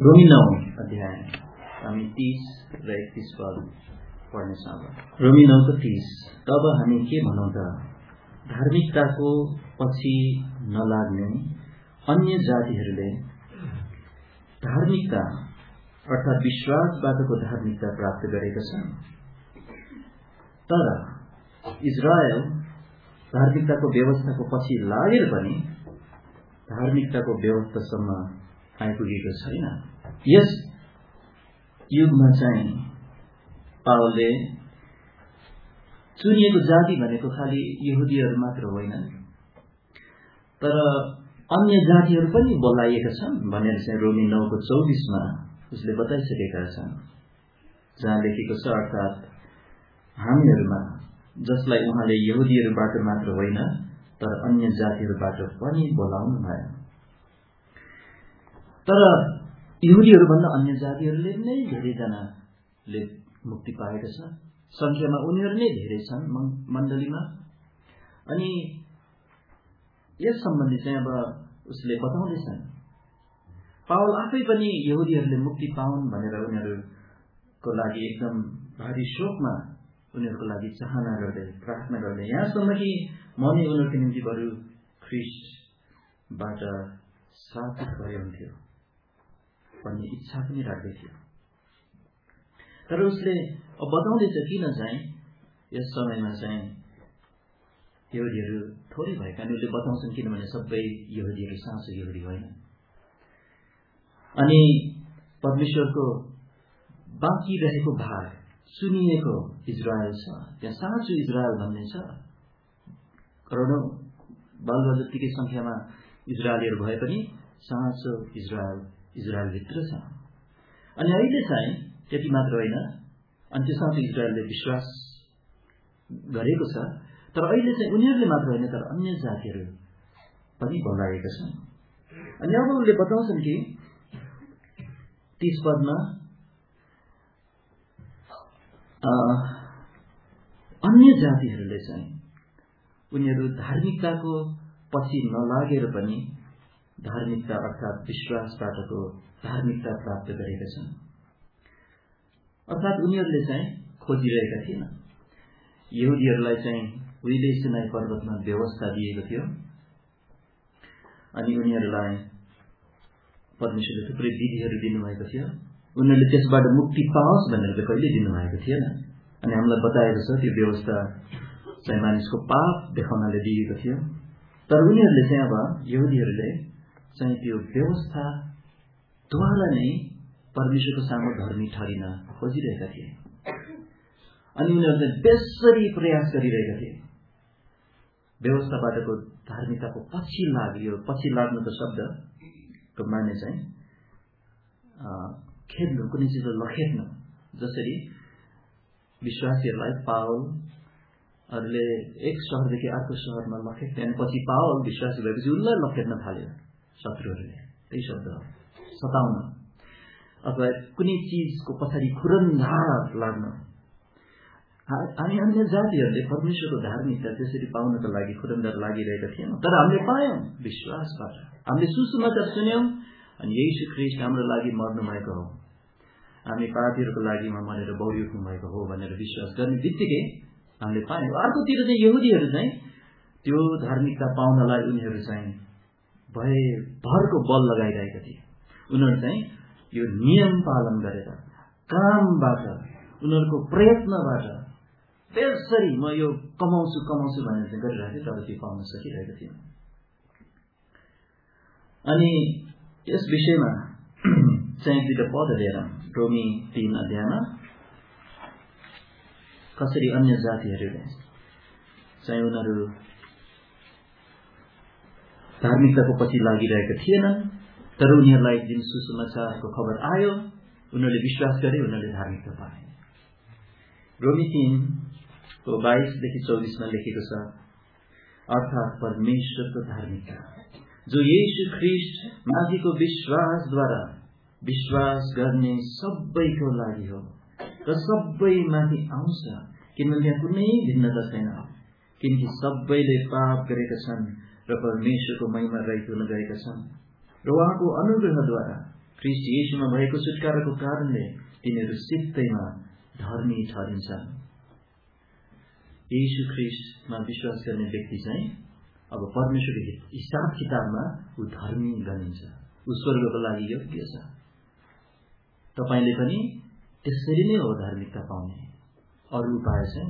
रोमी 9 अध्याय हामी 30 र 31 पद पढ्नेछौँ। रोमी 9 को 30। तब हामी के भनौं त? धार्मिकताको पछि नलाग्ने अन्य जातिहरूले धार्मिकता अर्थात् विश्वासबाटको धार्मिकता प्राप्त गरेका छन्, तर इजरायल धार्मिकताको व्यवस्थाको पछि लागेर पनि धार्मिकताको व्यवस्थासम्म आइपुगेको छैन। यस युगमा चाहिँ पावलले चुनिएको जाति भनेको खालि यहुदीहरू मात्र होइन, तर अन्य जातिहरू पनि बोलाइएका छन् भनेर चाहिँ रोमी 9 को 24 मा उसले बताइसकेका छन्, जहाँ लेखेको छ अर्थात् हामीहरूमा जसलाई उहाँले यहुदीहरूबाट मात्र होइन तर अन्य जातिहरूबाट पनि बोलाउनु भयो। तर यहुदीहरूभन्दा अन्य जातिहरूले नै धेरैजनाले मुक्ति पाएका छन्, संख्यामा उनीहरू नै धेरै छन् मण्डलीमा। अनि यस सम्बन्धी चाहिँ अब उसले बताउँदैछन्, पावल आफै पनि यहुदीहरूले मुक्ति पाउन् भनेर उनीहरूको लागि एकदम भारी शोकमा उनीहरूको लागि चाहना गर्दै प्रार्थना गर्दै, यहाँसम्म कि म नै उनीहरूको निम्ति बरु ख्रिस्टबाट श्रापित भए हुन्थ्यो भन्ने इच्छा पनि राख्दैथ्यो। तर उसले बताउँदैछ किन चाहिँ यस समयमा चाहिँ यहुदीहरू थोरै भएका नि उसले बताउँछन्, किनभने सबै यहुदीहरू साँचो यहुदी होइन। अनि परमेश्वरको बाँकी रहेको भाग सुनिएको इजरायल छ, त्यहाँ साँचो इजरायल भन्ने छ। करोडौं बल्ब जतिकै संख्यामा इजरायलीहरू भए पनि साँचो इजरायलभित्र छ। अनि अहिले चाहिँ त्यति मात्र होइन, अनि त्यो साँचो इजरायलले विश्वास गरेको छ, तर अहिले चाहिँ उनीहरूले मात्र होइन तर अन्य जातिहरू पनि बोलाएका छन्। अनि अब उनले बताउँछन् कि 30 पदमा अन्य जातिहरूले चाहिँ उनीहरू धार्मिकताको पछि नलागेर पनि धार्मिकता अर्थात् विश्वासबाटको धार्मिकता प्राप्त गरेका छन्। अर्थात् उनीहरूले चाहिँ खोजिरहेका थिएन। यहुदीहरूलाई चाहिँ उहिले सिनाई पर्वतमा व्यवस्था दिएको थियो, अनि उनीहरूलाई परमेश्वरले थुप्रै विधिहरू दिनुभएको थियो। उनीहरूले त्यसबाट मुक्ति पाओस् भनेर चाहिँ कहिले दिनुभएको थिएन। अनि हामीलाई बताएको छ त्यो व्यवस्था चाहिँ मानिसको पाप देखाउनले दिएको थियो। तर उनीहरूले चाहिँ अब यहुदीहरूले चाहिँ त्यो व्यवस्थाद्वारा नै परमेश्वरको सामु धर्मी ठहरिन खोजिरहेका थिए। अनि उनीहरूले बेसरी प्रयास गरिरहेका थिए व्यवस्थाबाटको धार्मिकताको पछि लाग्यो। पछि लाग्नुको शब्दको माने चाहिँ खेद्नु, कुनै चिजलाई लखेट्नु। जसरी विश्वासीहरूलाई पावलहरूले एक शहरदेखि अर्को शहरमा लखेट्ने, अनि पछि पावल विश्वासी भएपछि उनलाई लखेट्न थाल्यो शत्रुहरूले। त्यही शब्द हो, सताउन अथवा कुनै चिजको पछाडि खुरन्धार लाग्न। हामी अन्य जातिहरूले परमेश्वरको धार्मिकता त्यसरी पाउनको लागि खुरन्धार लागिरहेका थिएनौँ, तर हामीले पायौँ विश्वासबाट। हामीले सुसमाचार सुन्यौँ, अनि येशू ख्रीष्ट हाम्रो लागि मर्नु भएको हो, हामी पापीहरूको लागि मरेर बौरी उठ्नु भएको हो भनेर विश्वास गर्ने बित्तिकै हामीले पायौँ। अर्कोतिर चाहिँ यहुदीहरू चाहिँ त्यो धार्मिकता पाउनलाई उनीहरू चाहिँ भरको बल लगाइरहेका थिए। उनीहरू चाहिँ यो नियम पालन गरेर, कामबाट, उनीहरूको प्रयत्नबाट त्यसरी म यो कमाउँछु भनेर चाहिँ गरिरहेको थिए, तर त्यो पाउन सकिरहेको थियो। अनि यस विषयमा चाहिँ दुईटा पद लिएर रोमी 3 अध्यायमा कसरी अन्य जातिहरूले चाहिँ उनीहरू धार्मिकताको पछि लागिरहेका थिएनन्, तर उनीहरूलाई एक दिन सुसमाचारको खबर आयो, उनीहरूले विश्वास गरे, उनीहरूले धार्मिकता पाए। रोमी 3 को 22 देखि 24 मा लेखेको छ, अर्थात् परमेश्वरको धार्मिकता जो येशू ख्रीष्ट माथिको विश्वासद्वारा विश्वास गर्ने सबैको लागि हो र सबै माथि आउँछ, किनभने यहाँ कुनै भिन्नता छैन, किनकि सबैले पाप गरेका छन् र परमेश्वरको महिमा रहित हुन गएका छन् र उहाँको अनुग्रहद्वारा ख्रीष्ट येशूमा भएको छुटकाराको कारणले तिनीहरू सित्तैमा धर्मी ठहरिन्छन्। येशू ख्रीष्टमा विश्वास गर्ने व्यक्ति चाहिँ अब परमेश्वरको हिसाब किताबमा ऊ धर्मी गनिन्छ, ऊ स्वर्गको लागि योग्य छ। तपाईले पनि त्यसरी नै हो धार्मिकता पाउने, अरू उपाय छैन।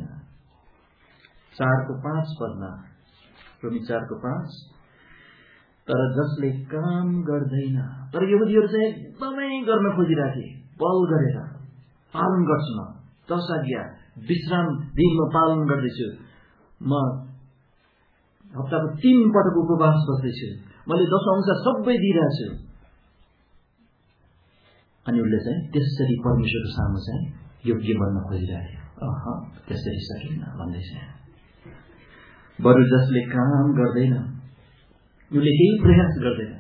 4:5 पदमा, रोमी 4:5, तर जसले काम गर्दैन, तर यहुदीहरू चाहिँ एकदमै गर्न खोजिराखे, बल गरेर पालन गर्छु, म 10 आज्ञा विश्राम दिन म पालन गर्दैछु, म हप्ताको 3 पटक उपवास बस्दैछु, मैले 10 अंश सबै दिइरहेछु। अनि उसले चाहिँ त्यसरी परमेश्वरको सामु चाहिँ योग्य बन्न खोजिरहेको, त्यसरी सकिन्न भन्दैछ। बरु जसले काम गर्दैन, उसले केही प्रयास गर्दैन,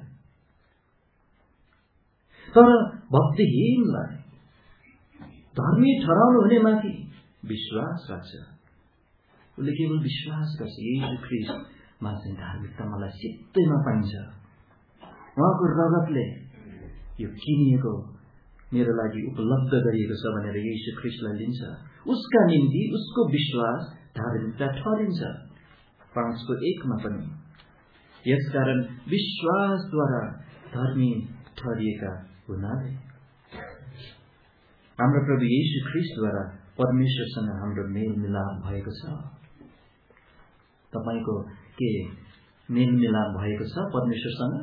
तर भक्तिहीनलाई धर्मी ठहराउनु हुने माथि विश्वास राख्छ, उसले केवल विश्वास गर्छ येशू ख्रीष्टमा चाहिँ धार्मिकता मलाई सित्तैमा पाइन्छ, उहाँको रगतले यो किनिएको मेरो लागि उपलब्ध गरिएको छ भनेर येशू ख्रीष्टलाई लिन्छ। उसका निम्ति उसको विश्वास धार्मिकता ठहरिन्छ। 5:1 पनि, यसकारण विश्वासद्वारा धर्मी ठहरिएका हुनाले हाम्रो प्रभु येशू ख्रीष्टद्वारा परमेश्वरसँग हाम्रो मेलमिलाप भएको छ। तपाईको के मेलमिलाप भएको छ परमेश्वरसँग?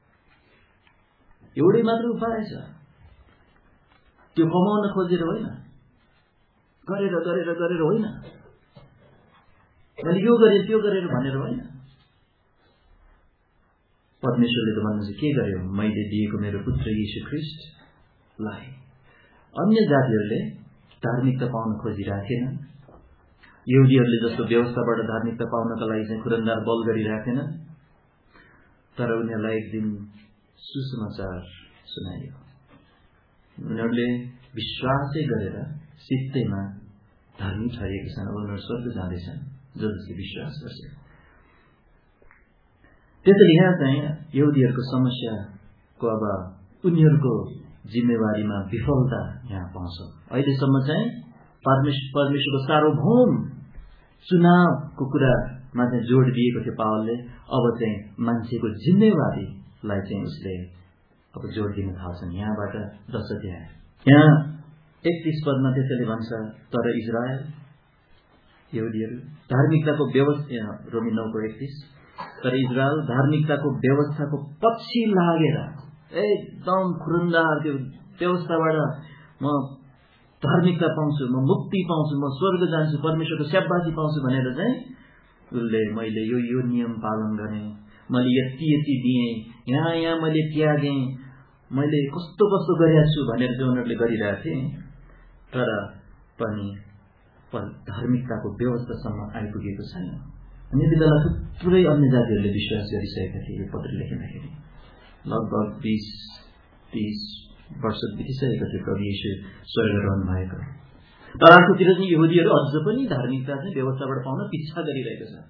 एउटै मात्र उपाय छ, त्यो कमाउन खोजेर होइन, गरेर गरेर गरेर होइन, मैले यो गरेँ त्यो गरेर भनेर होइन। परमेश्वरले त भन्नुहुन्छ के गर्यो, मैले दिएको मेरो पुत्र येशू ख्रीष्टलाई। अन्य जातिहरूले धार्मिकता पाउन खोजिराखेनन्, यहुदीहरूले जस्तो व्यवस्थाबाट धार्मिकता पाउनका लागि चाहिँ खुरन्दार बल गरिराखेनन्, तर उनीहरूलाई एक दिन सुसमाचार सुनाइयो। उनीहरूले विश्वासै गरेर सित्तैमा धर्मी ठहरिएका छन्, अब उनीहरू स्वर्ग जाँदैछन् जसले विश्वास गर्छ। त्यसैले यहाँ चाहिँ यहुदीहरूको समस्याको अब उनीहरूको जिम्मेवारीमा विफलता यहाँ पाउँछ। अहिलेसम्म चाहिँ परमेश्वरको सार्वभौम चुनावको कुरामा चाहिँ जोड दिएको थियो पावलले, अब चाहिँ मान्छेको जिम्मेवारीलाई चाहिँ उसले अब जोड दिन थाल्छन्। यहाँबाट 10 अध्याय, यहाँ 31 पदमा त्यसैले भन्छ, तर इजरायल यहुदीहरू धार्मिकताको व्यवस्था, रोमी 9:31, तर इजरायल धार्मिकताको व्यवस्थाको पछि लागेर एकदम खुरुन्दार त्यो व्यवस्थाबाट म धार्मिकता पाउँछु, म मुक्ति पाउँछु, म स्वर्ग जान्छु, परमेश्वरको स्याबासी पाउँछु भनेर चाहिँ उसले मैले यो नियम पालन गरेँ, मैले यति दिएँ, यहाँ मैले त्यागेँ, मैले कस्तो गरेको छु भनेर चाहिँ उनीहरूले गरिरहेथे। तर पनि धार्मिकताको व्यवस्थासम्म आइपुगेको छैन। अनि यति बेला थुप्रै अन्य जातिहरूले विश्वास गरिसकेका थिए। यो पत्र लेख्दाखेरि लगभग 20-30 वर्ष बितिसकेको थियो प्रभु येशू स्वर्ग रहनु भएको। तर अर्कोतिर चाहिँ यहुदीहरू अझ पनि धार्मिकता चाहिँ व्यवस्थाबाट पाउन पिच्छा गरिरहेको छ।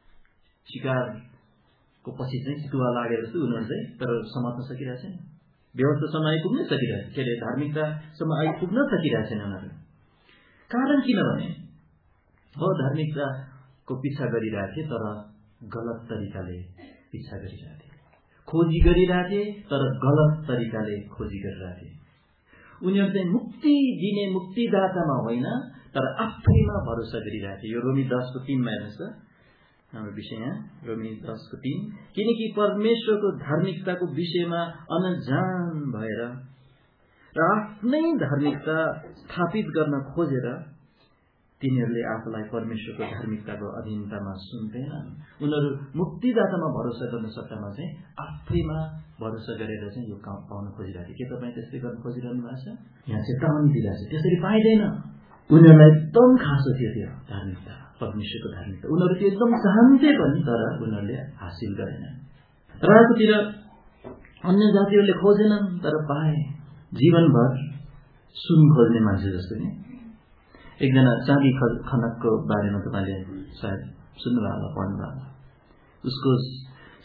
शिकारको पछि चाहिँ चितुवा लागेर जस्तो उनीहरू चाहिँ तर समात्न सकिरहेको छैन, व्यवस्थासम्म आइपुग्न सकिरहेको, के अरे धार्मिकतासम्म आइपुग्न सकिरहेको छैन उनीहरू। कारण किनभने धार्मिकताको पिच्छा गरिरहेथे तर गलत तरिकाले पिच्छा गरिरहेथे, खोजी गरिरहेथे तर गलत तरिकाले खोजी गरिरहेथे। उनीहरू चाहिँ मुक्ति दिने मुक्तिदातामा होइन तर आफैमा भरोसा गरिरहेथे। यो रोमी 10:3 हेर्नुहोस् त, हाम्रो विषय यहाँ रोमी 10:3, किनकि परमेश्वरको धार्मिकताको विषयमा अनजान भएर र आफ्नै धार्मिकता स्थापित गर्न खोजेर तिनीहरूले आफूलाई परमेश्वरको धार्मिकताको अधीनतामा सुन्दैनन्। उनीहरू मुक्तिदातामा भरोसा गर्न सट्टामा चाहिँ आफैमा भरोसा गरेर चाहिँ यो काम पाउन खोजिरहेको। के तपाईँ त्यस्तै गर्न खोजिरहनु भएको छ? यहाँ चेतावनी दिइरहेको छ, त्यसरी पाइँदैन। उनीहरूलाई एकदम खासो थियो त्यो धार्मिकता, परमेश्वरको धार्मिकता। उनीहरू त्यो एकदम चाहन्थे पनि तर उनीहरूले हासिल गरेनन्। र अर्कोतिर अन्य जातिहरूले खोजेनन् तर पाए। जीवनभर सुन खोज्ने मान्छे जस्तो नि। एकजना चाँदी खनकको बारेमा तपाईँले सायद सुन्नुभयो होला, पढ्नुभयो होला। उसको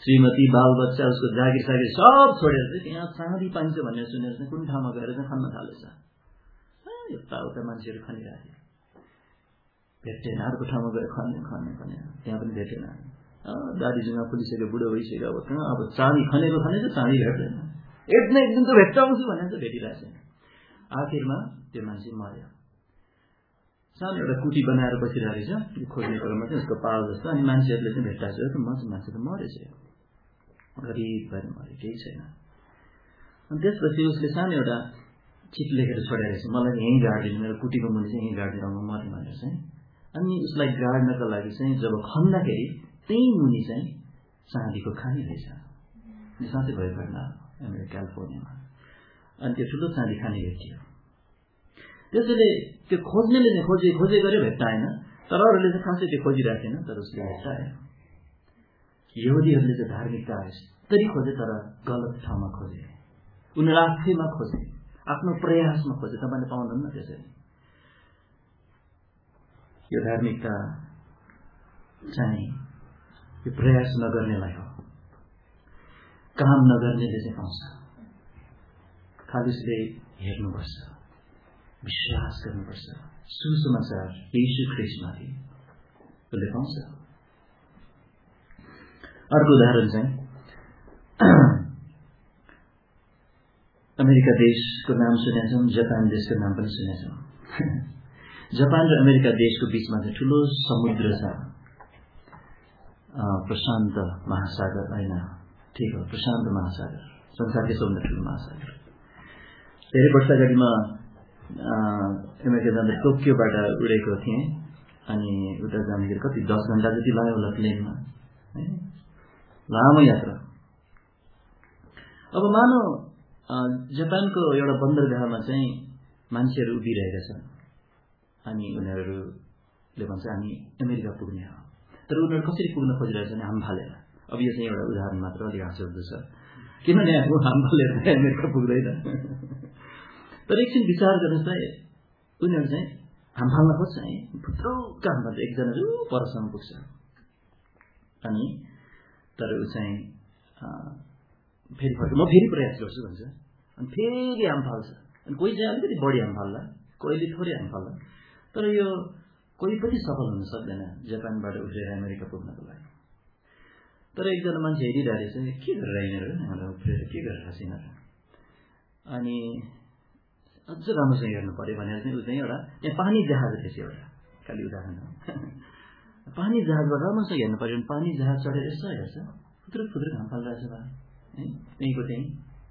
श्रीमती बालबच्चा उसको जागिर सागिर सब छोडेर चाहिँ त्यहाँ चाँदी पाइन्छ भनेर सुनेर चाहिँ कुन ठाउँमा गएर चाहिँ खन्न थालेछ। यताउता मान्छेहरू खनिराखे, भेटेन। अर्को ठाउँमा गएर खने त्यहाँ पनि भेटेन। दादी जुङ्गा फुलिसक्यो, बुढो भइसक्यो। अब चाँदी खनेको चाँदी भेट्दैन। एक दिन त भेट्टाउँछु भनेर चाहिँ भेटिरहेको छैन। आखिरमा त्यो मान्छे मर्यो। सानो एउटा कुटी बनाएर बसिरहेको रहेछ खोज्ने क्रममा चाहिँ उसको पाल जस्तो। अनि मान्छेहरूले चाहिँ भेट्टाएको छ, मान्छे त मरेछ, गरिब भएर मऱ्यो, केही छैन। अनि त्यसपछि उसले सानो एउटा चिट लेखेर छोडेर रहेछ, मलाई यहीँ गाडिदिनु, मेरो कुटीको मुनि चाहिँ यहीँ गाडिदिनु मर्यो भनेर चाहिँ। अनि उसलाई गाड्नको लागि चाहिँ जब खन्दाखेरि त्यही मुनि चाहिँ चाँदीको खानी रहेछ। साँच्चै भयो घटना क्यालिफोर्नियामा। अनि त्यो ठुलो चाँदी खानी भेटियो। त्यसैले त्यो खोज्नेले चाहिँ खोजे गरे भेट्टाएन, तर अरूले चाहिँ खासै त्यो खोजिराखेन, तर उसले भेट्टायो। यहुदीहरूले चाहिँ धार्मिकता यसरी खोजे, तर गलत ठाउँमा खोजे। उनीहरू आफैमा खोजे, आफ्नो प्रयासमा खोजे। तपाईँले पाउँदैन त्यसरी। यो धार्मिकता चाहिँ यो प्रयास नगर्नेलाई हो, काम नगर्नेले चाहिँ पाउँछ। खालि उसले हेर्नुपर्छ, विश्वास गर्नुपर्छ, सुसमाचार येशू ख्रीष्टमाथि, उसले पाउँछ। अर्को उदाहरण चाहिँ अमेरिका देशको नाम सुनेछौँ, जापान देशको नाम पनि सुनेछौँ। जापान र अमेरिका देशको बीचमा चाहिँ ठुलो समुद्र छ, प्रशान्त महासागर होइन, ठिक हो, प्रशान्त महासागर, संसारकै सबभन्दा ठुलो महासागर। धेरै वर्ष अगाडि म अमेरिका जाँदा टोकियोबाट उडेको थिएँ। अनि उता जाँदाखेरि कति 10 घण्टा जति लाग्यो होला प्लेनमा, लामो यात्रा। अब मानौ जापानको एउटा बन्दरगाहमा चाहिँ मान्छेहरू उभिरहेका छन्, अनि उनीहरूले भन्छ हामी अमेरिका पुग्ने हो। तर उनीहरू कसरी पुग्न खोजिरहेको छन्? हाम फालेर। अब यो चाहिँ एउटा उदाहरण मात्र, अलिक हाँसउठ्दो छ, किनभने हाम फालेर अमेरिका पुग्दैन। तर एकछिन विचार गर्नुहोस् त, उनीहरू चाहिँ हाम फाल्न खोज्छ है, थुप्रो काम गर्छ, एकजना परसम्म पुग्छ। अनि तर ऊ चाहिँ फेरि फर्क, म फेरि प्रयास गर्छु भन्छ। अनि फेरि हाम फाल्छ। अनि कोही चाहिँ अलिकति बढी हाम फाल्ला, कोहीले थोरै हाम फाल्ला। तर यो कोही पनि सफल हुन सक्दैन जापानबाट उफ्रेर अमेरिका पुग्नको लागि। तर एकजना मान्छे हेरिरहेको रहेछ, के गरेर यिनीहरू हामीलाई उफ्रेर के गरेर यिनीहरू। अनि अझ राम्रोसँग हेर्नु पर्यो भनेर चाहिँ ऊ चाहिँ एउटा त्यहाँ पानी जहाज रहेछ, एउटा खालि उदाहरण हो। पानी जहाजबाट राम्रोसँग हेर्नु पर्यो भने पानी जहाज चढेर यसो हेर्छ, फुत्रुक घाम फालिरहेछ बा है, त्यहीँको त्यहीँ।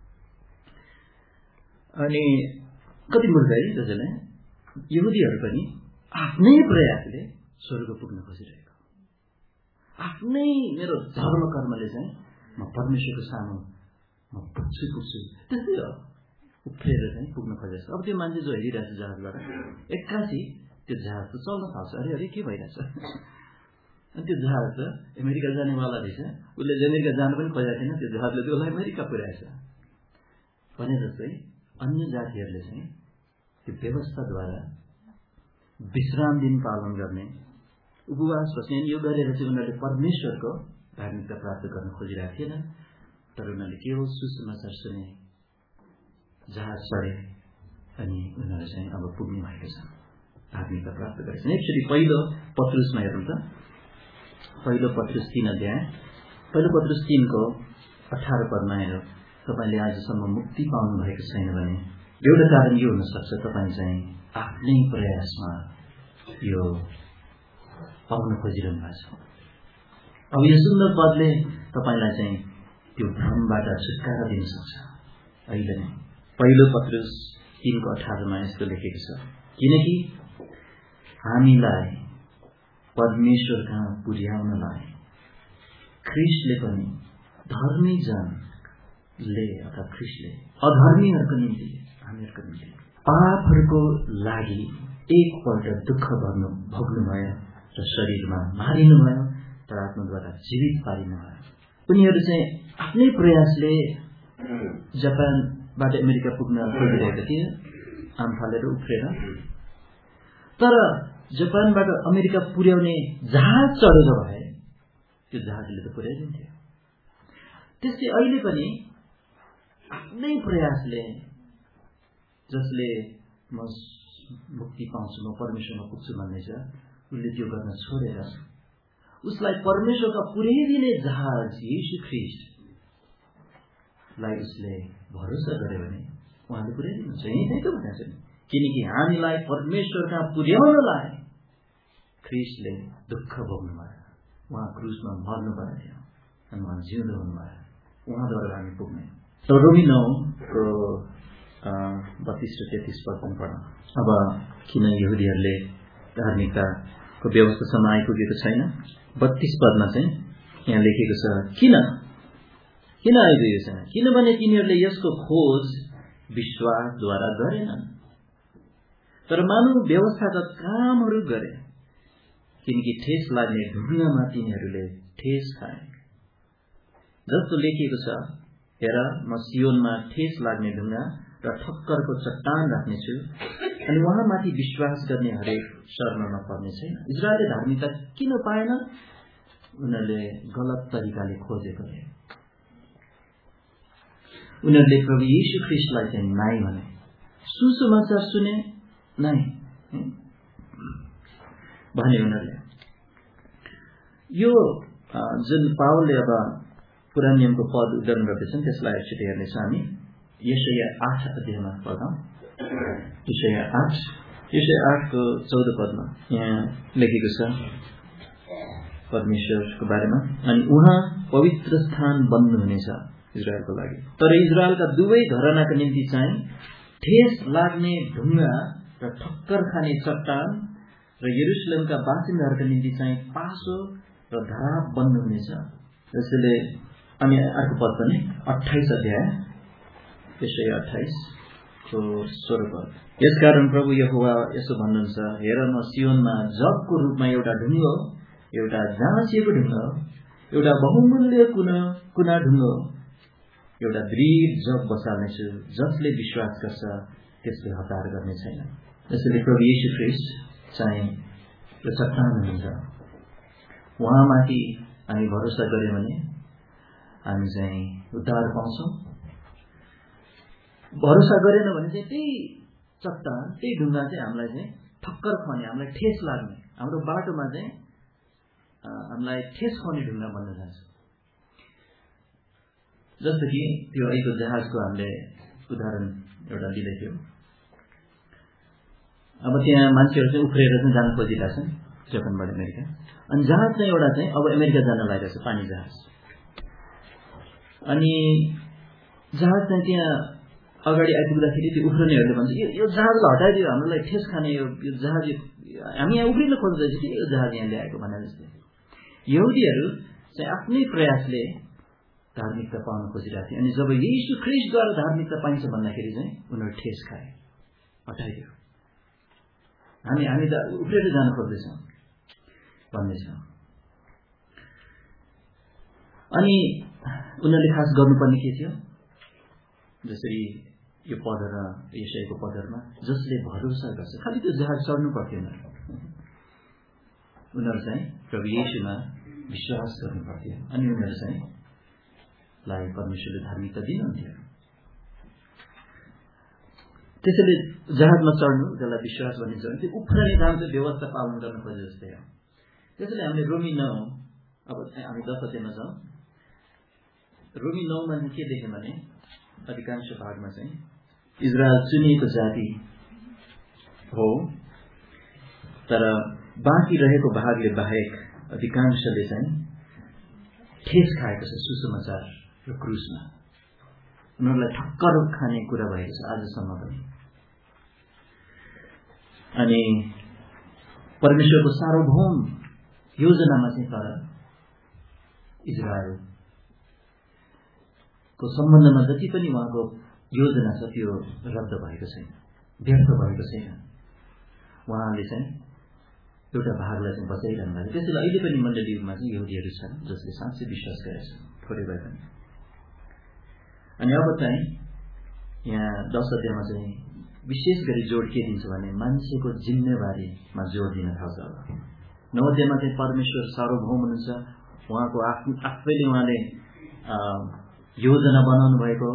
अनि कति मूर्ख है त्यसैले, यहुदीहरू पनि आफ्नै प्रयासले स्वर्ग पुग्न खोजिरहेको, आफ्नै मेरो धर्म कर्मले चाहिँ म परमेश्वरको सामु म पुग्छु त्यस्तै हो, उफ्रेर चाहिँ पुग्न खोजेछ। अब त्यो मान्छे जो हेरिरहेछ जहाजबाट, एक्कासी त्यो जहाज त चल्न थाल्छ, अरे के भइरहेछ। अनि त्यो जहाज त अमेरिका जानेवाला रहेछ, उसले अमेरिका जानु पनि खोजेको थिएन, त्यो जहाजले उसलाई अमेरिका पुर्याएछ भने जस्तै अन्य जातिहरूले चाहिँ त्यो व्यवस्थाद्वारा विश्राम दिन पालन गर्ने, उपवास बस्ने, यो गरेर चाहिँ उनीहरूले परमेश्वरको धार्मिकता प्राप्त गर्न खोजिरहेको थिएन। तर उनीहरूले केवल सुसमाचार सुने, जहाज चढे, अनि उनीहरू चाहिँ अब पुग्ने भएको छ, धार्मिकता प्राप्त गरेछन्। एकचोटि पहिलो पत्रुसमा हेरौँ त, पहिलो पत्रुस 3 अध्याय, पहिलो पत्रुस 3 को 18 पदमा हेरौँ। तपाईँले आजसम्म मुक्ति पाउनु भएको छैन भने एउटा कारण यो हुन सक्छ, तपाईँ चाहिँ आफ्नै प्रयासमा यो पाउन खोजिरहनु भएको छ। अब यो सुन्दर पदले तपाईँलाई चाहिँ त्यो भ्रमबाट छुटकारा दिन सक्छ। अहिले नै पहिलो पत्रुस 3 को 18 मा यस्तो लेखेको छ, किनकि हामीलाई परमेश्वर कहाँ पुर्याउनलाई ख्रीष्टले पनि धर्मी जनले अर्थात् ख्रीष्टले अधर्मीहरूको निम्ति, हामीहरूको निम्ति पापहरूको लागि एकपल्ट दुःख भोग्नुभयो र शरीरमा मारिनुभयो, तर आत्माद्वारा जीवित पारिनुभयो। उनीहरू चाहिँ आफ्नै प्रयासले जापानबाट अमेरिका पुग्न खोजिरहेका थिए, आम फालेर उफ्रेर। तर जापानबाट अमेरिका पुर्याउने जहाज चढेको भए त्यो जहाजले त पुर्याइदिन्थ्यो। त्यसै अहिले पनि आफ्नै प्रयासले जसले म मुक्ति पाउँछु म परमेश्वरमा पुग्छु भन्ने छ उसले त्यो गर्न छोडेर उसलाई परमेश्वरका पुर्याइदिने जहाज येशू ख्रीष्टलाई उसले भरोसा गर्यो भने उहाँले पुर्याइदिनुहुन्छ। यही त भनेको छ नि, किनकि हामीलाई परमेश्वरका पुर्याउनलाई ख्रीष्टले दुःख भोग्नु भयो, उहाँ क्रुसमा मर्नु परेको थियो अनि उहाँ जिउँदो हुनुभयो, उहाँद्वारा हामी पुग्ने। रोमी 9 को 32 र 33 पद पनि पढौँ। अब किन यहुदीहरूले धार्मिकताको व्यवस्थासम्म आइपुगेको छैन? 32 पदमा चाहिँ यहाँ लेखेको छ, किन आइपुगेको छैन? किनभने तिनीहरूले यसको खोज विश्वासद्वारा गरेनन्, तर मानव व्यवस्थागत कामहरू गरे, किनकि ठेस लाग्ने ढुङ्गामा तिनीहरूले ठेस खाए। जस्तो लेखिएको छ, हेर म सियोनमा ठेस लाग्ने ढुङ्गा र ठक्करको चट्टान राख्नेछु अनि उहाँमाथि विश्वास गर्ने हरेक शर्ममा पर्ने छैन। इजरायलले धार्मिकता किन पाएन? उनीहरूले गलत तरिकाले खोजेको थिए। उनीहरूले प्रभु येशू ख्रीष्टलाई चाहिँ नाइ भने, सुसमाचार सुने नाइ भने उनीहरूले। यो जुन पावलले अब पुरानो नियमको पद उद्धरण गर्दैछन् त्यसलाई एकचोटि हेर्नेछौँ हामी। यशाया 8 अध्यायमा पढौँ। यशाया 8 को 14 पदमा यहाँ लेखेको छ परमेश्वरको बारेमा, अनि उहाँ पवित्र स्थान बन्नुहुनेछ इजरायलको लागि। तर इजरायलका दुवै घरानाका निम्ति चाहिँ ठेस लाग्ने ढुङ्गा र ठक्कर खाने चट्टान र यरुशलेमका बासिन्दाहरूका निम्ति चाहिँ पासो र धराप बन्नुहुनेछ। त्यसैले अनि अर्को पद पनि 28 अध्याय यशाया 28 को 16 पद। यसकारण प्रभु यहोवा यसो भन्नुहुन्छ, हेर म सियोनमा जगको रूपमा एउटा ढुङ्गो, एउटा जाँचिएको ढुङ्गा, एउटा बहुमूल्य कुना ढुङ्गो, एउटा दृढ जग बसाल्नेछु, जसले विश्वास गर्छ त्यसले हतार गर्ने छैन। यसैले प्रभु येशू ख्रीष्ट चाहिँ यो चट्टान हुनुहुन्छ। उहाँमाथि हामी भरोसा गर्यौँ भने हामी चाहिँ उद्धार पाउँछौँ। भरोसा गरेन भने चाहिँ त्यही चट्टान त्यही ढुङ्गा चाहिँ हामीलाई चाहिँ ठक्कर खुवाउने, हामीलाई ठेस लाग्ने, हाम्रो बाटोमा चाहिँ हामीलाई ठेस खुवाउने ढुङ्गा बन्न जान्छ। जस्तो कि त्यो अहिलेको जहाजको हामीले उदाहरण एउटा दिँदै थियौँ। अब त्यहाँ मान्छेहरू चाहिँ उफ्रेर चाहिँ जान खोजिरहेका छन् जापानबाट अमेरिका, अनि जहाज चाहिँ एउटा चाहिँ अब अमेरिका जान लागेको छ, पानी जहाज। अनि जहाज चाहिँ त्यहाँ अगाडि आइपुग्दाखेरि त्यो उफ्रनेहरूले भन्छ यो जहाजलाई हटाइदियो, हामीलाई ठेस खाने यो जहाज, हामी यहाँ उफ्रिन खोज्दैछ कि यो जहाज यहाँ ल्याएको भने जस्तै। यहुदीहरू चाहिँ आफ्नै प्रयासले धार्मिकता पाउन खोजिरहेको थिए, अनि जब येशू ख्रीष्टद्वारा धार्मिकता पाइन्छ भन्दाखेरि चाहिँ उनीहरू ठेस खाए, हटाइदियो। हामी त उफ्रेर जान खोज्दैछौँ भन्ने छ। अनि उनीहरूले खास गर्नुपर्ने के थियो? जसरी यो पदहरू यशायाको पदहरूमा, जसले भरोसा गर्छ, खालि त्यो जहाज चढ्नु पर्थ्यो उनीहरू चाहिँ प्रभु येशूमा विश्वास गर्नु पर्थ्यो, अनि उनीहरू चाहिँ लाई परमेश्वरले धार्मिकता दिनुहुन्थ्यो। त्यसैले जहाजमा चढ्नु, जसलाई विश्वास भनिन्छ भने त्यो उफ्रने काम चाहिँ व्यवस्था पालन गर्न खोजे जस्तै हो। त्यसैले हामीले रोमी 9, अब हामी 10 अध्यायमा छौँ। रोमी 9 मा के देख्यौँ भने अधिकांश भागमा चाहिँ इजरायल चुनिएको जाति हो, तर बाँकी रहेको भागले बाहेक अधिकांशले चाहिँ ठेस खाएको छ सुसमाचार र क्रुसमा। उनीहरूलाई ठक्कर खाने कुरा भएको छ आजसम्म पनि। अनि परमेश्वरको सार्वभौम योजनामा चाहिँ तर इजरायलको सम्बन्धमा जति पनि उहाँको योजना छ त्यो रद्द भएको छैन, व्यर्थ भएको छैन। उहाँले चाहिँ एउटा भागलाई चाहिँ बचाइरहनु भएको। त्यसैले अहिले पनि मण्डलीमा चाहिँ यहुदीहरू छन् जसले साँच्चै विश्वास गरेका छन्, थोरै भए पनि। अनि अब चाहिँ यहाँ 10 अध्यायमा चाहिँ विशेष गरी जोड के दिन्छ भने मान्छेको जिम्मेवारीमा जोड दिन थाल्छ। अब 9 अध्यायमा चाहिँ परमेश्वर सार्वभौम हुनुहुन्छ, उहाँको आफैले उहाँले योजना बनाउनु भएको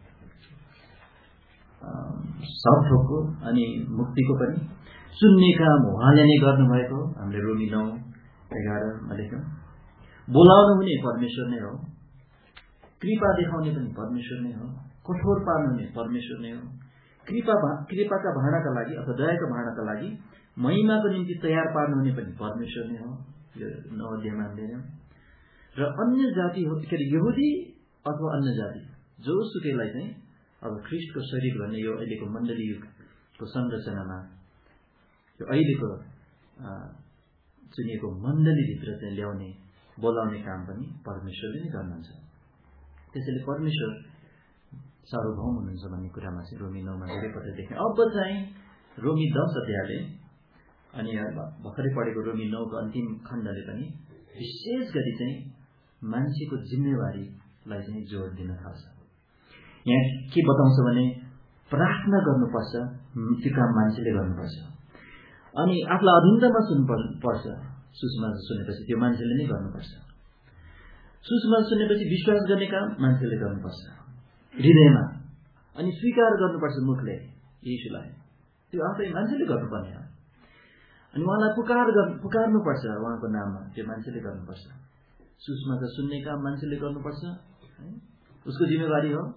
सबथोकको अनि मुक्तिको पनि सुन्ने काम उहाँले नै गर्नुभएको। हामीले रोमी 9:11 लेख्यौं। बोलाउनु हुने परमेश्वर नै हो, कृपा देखाउने पनि परमेश्वर नै हो, कठोर पार्नु हुने परमेश्वर नै हो, कृपाका भाँडाका लागि अथवा दयाका भाँडाका लागि महिमाको निम्ति तयार पार्नु हुने पनि परमेश्वर नै हो। यो 9 अध्यायमा हामीले र अन्य जाति हो के यहुदी अथवा अन्य जाति जोसुकैलाई चाहिँ अब ख्रीष्टको शरीर भन्ने यो अहिलेको मण्डलीको संरचनामा यो अहिलेको चुनिएको मण्डलीभित्र चाहिँ ल्याउने बोलाउने काम पनि परमेश्वरले नै गर्नुहुन्छ। त्यसैले परमेश्वर सार्वभौम हुनुहुन्छ भन्ने कुरामा चाहिँ रोमी 9 मा धेरै पटक देख्ने। अब चाहिँ रोमी 10 अध्यायले अनि भर्खरै पढेको रोमी 9 को अन्तिम खण्डले पनि विशेष गरी चाहिँ मान्छेको जिम्मेवारीलाई चाहिँ जोड दिन थाल्छ। यहाँ के बताउँछ भने प्रार्थना गर्नुपर्छ, त्यो काम मान्छेले गर्नुपर्छ, अनि आफूलाई अधीनतामा सुन्नुपर्छ। सुसमाचार सुनेपछि त्यो मान्छेले नै गर्नुपर्छ। सुसमाचार सुनेपछि विश्वास गर्ने काम मान्छेले गर्नुपर्छ हृदयमा, अनि स्वीकार गर्नुपर्छ मुखले येशूलाई, त्यो आफै मान्छेले गर्नुपर्ने हो। अनि उहाँलाई पुकार्नुपर्छ उहाँको नाममा, त्यो मान्छेले गर्नुपर्छ। सुसमाचार सुन्ने काम मान्छेले गर्नुपर्छ, उसको जिम्मेवारी हो।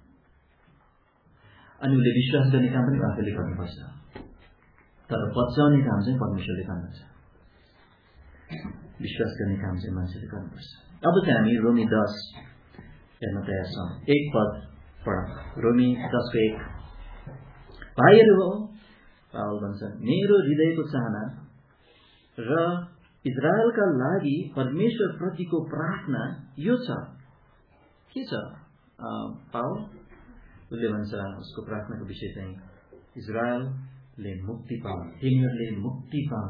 अनि उसले विश्वास गर्ने काम पनि आफैले गर्नुपर्छ, तर बचाउने काम चाहिँ परमेश्वरले गर्नुहुन्छ। विश्वास गर्ने काम चाहिँ मान्छेले गर्नुपर्छ। अब चाहिँ हामी रोमी 10 हेर्न तयार छौँ। 1 पद पढौँ। रोमी 10 को 1। भाइहरू हो, पावल भन्छन्, मेरो हृदयको चाहना र इजरायलका लागि परमेश्वर प्रतिको प्रार्थना यो छ। के छ पावल? उसले भन्छ उसको प्रार्थनाको विषय चाहिँ इजरायलले मुक्ति पाऊ, तिनीहरूले मुक्ति पाऊ।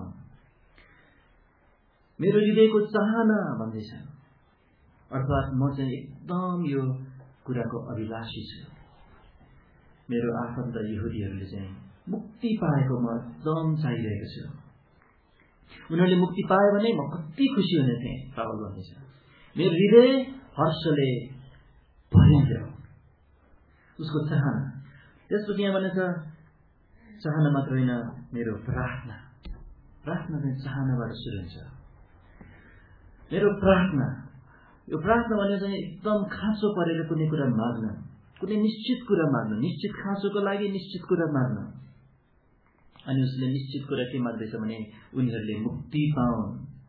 मेरो हृदयको चाहना भन्दैछ, अर्थात् म चाहिँ एकदम यो कुराको अभिलाषी छु। मेरो आफन्त यहुदीहरूले चाहिँ मुक्ति पाएको म एकदम चाहिरहेको छु। उनीहरूले मुक्ति पायो भने म कति खुसी हुने थिएँ, पावल भन्दैछ। मेरो हृदय हर्षले भरिन्छ, उसको चाहना। त्यसपछि यहाँ भनेछ चाहना मात्र होइन, मेरो प्रार्थना। प्रार्थना चाहिँ चाहनाबाट सुरु हुन्छ। मेरो प्रार्थना, यो प्रार्थना भने चाहिँ एकदम खाँचो परेर कुनै कुरा माग्न, कुनै निश्चित कुरा माग्न, निश्चित खाँचोको लागि निश्चित कुरा माग्न। अनि उसले निश्चित कुरा के माग्दैछ भने उनीहरूले मुक्ति पाउन्।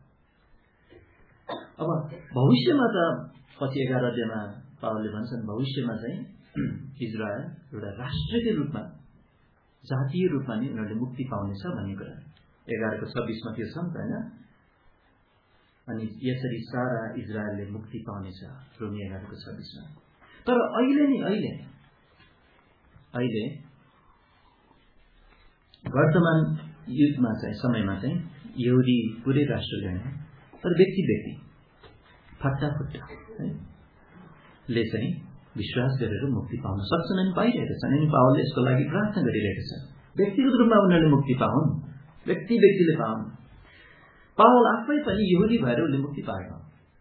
अब भविष्यमा त पछि 11 अध्यायमा पावलले भन्छन् भविष्यमा चाहिँ इजरायल एउटा राष्ट्रकै रूपमा, जातीय रूपमा नै उनीहरूले मुक्ति पाउनेछ भन्ने कुरा 11 को 26 मा त्यो छ नि त हैन। अनि यसरी सारा इजरायलले मुक्ति पाउनेछ रोमी 11 को 26 मा। तर अहिले वर्तमान युगमा चाहिँ समयमा चाहिँ यहुदी पुरै राष्ट्रले होइन, तर व्यक्ति फट्टा ले चाहिँ विश्वास गरेर मुक्ति पाउन सक्छन् अनि पाइरहेका छन्। अनि पावलले यसको लागि प्रार्थना गरिरहेका छन्, व्यक्तिगत रूपमा उनीहरूले मुक्ति पाउन्, व्यक्तिले पाउन्। पावल आफै पनि यहुदी भएर उनले मुक्ति पाएका।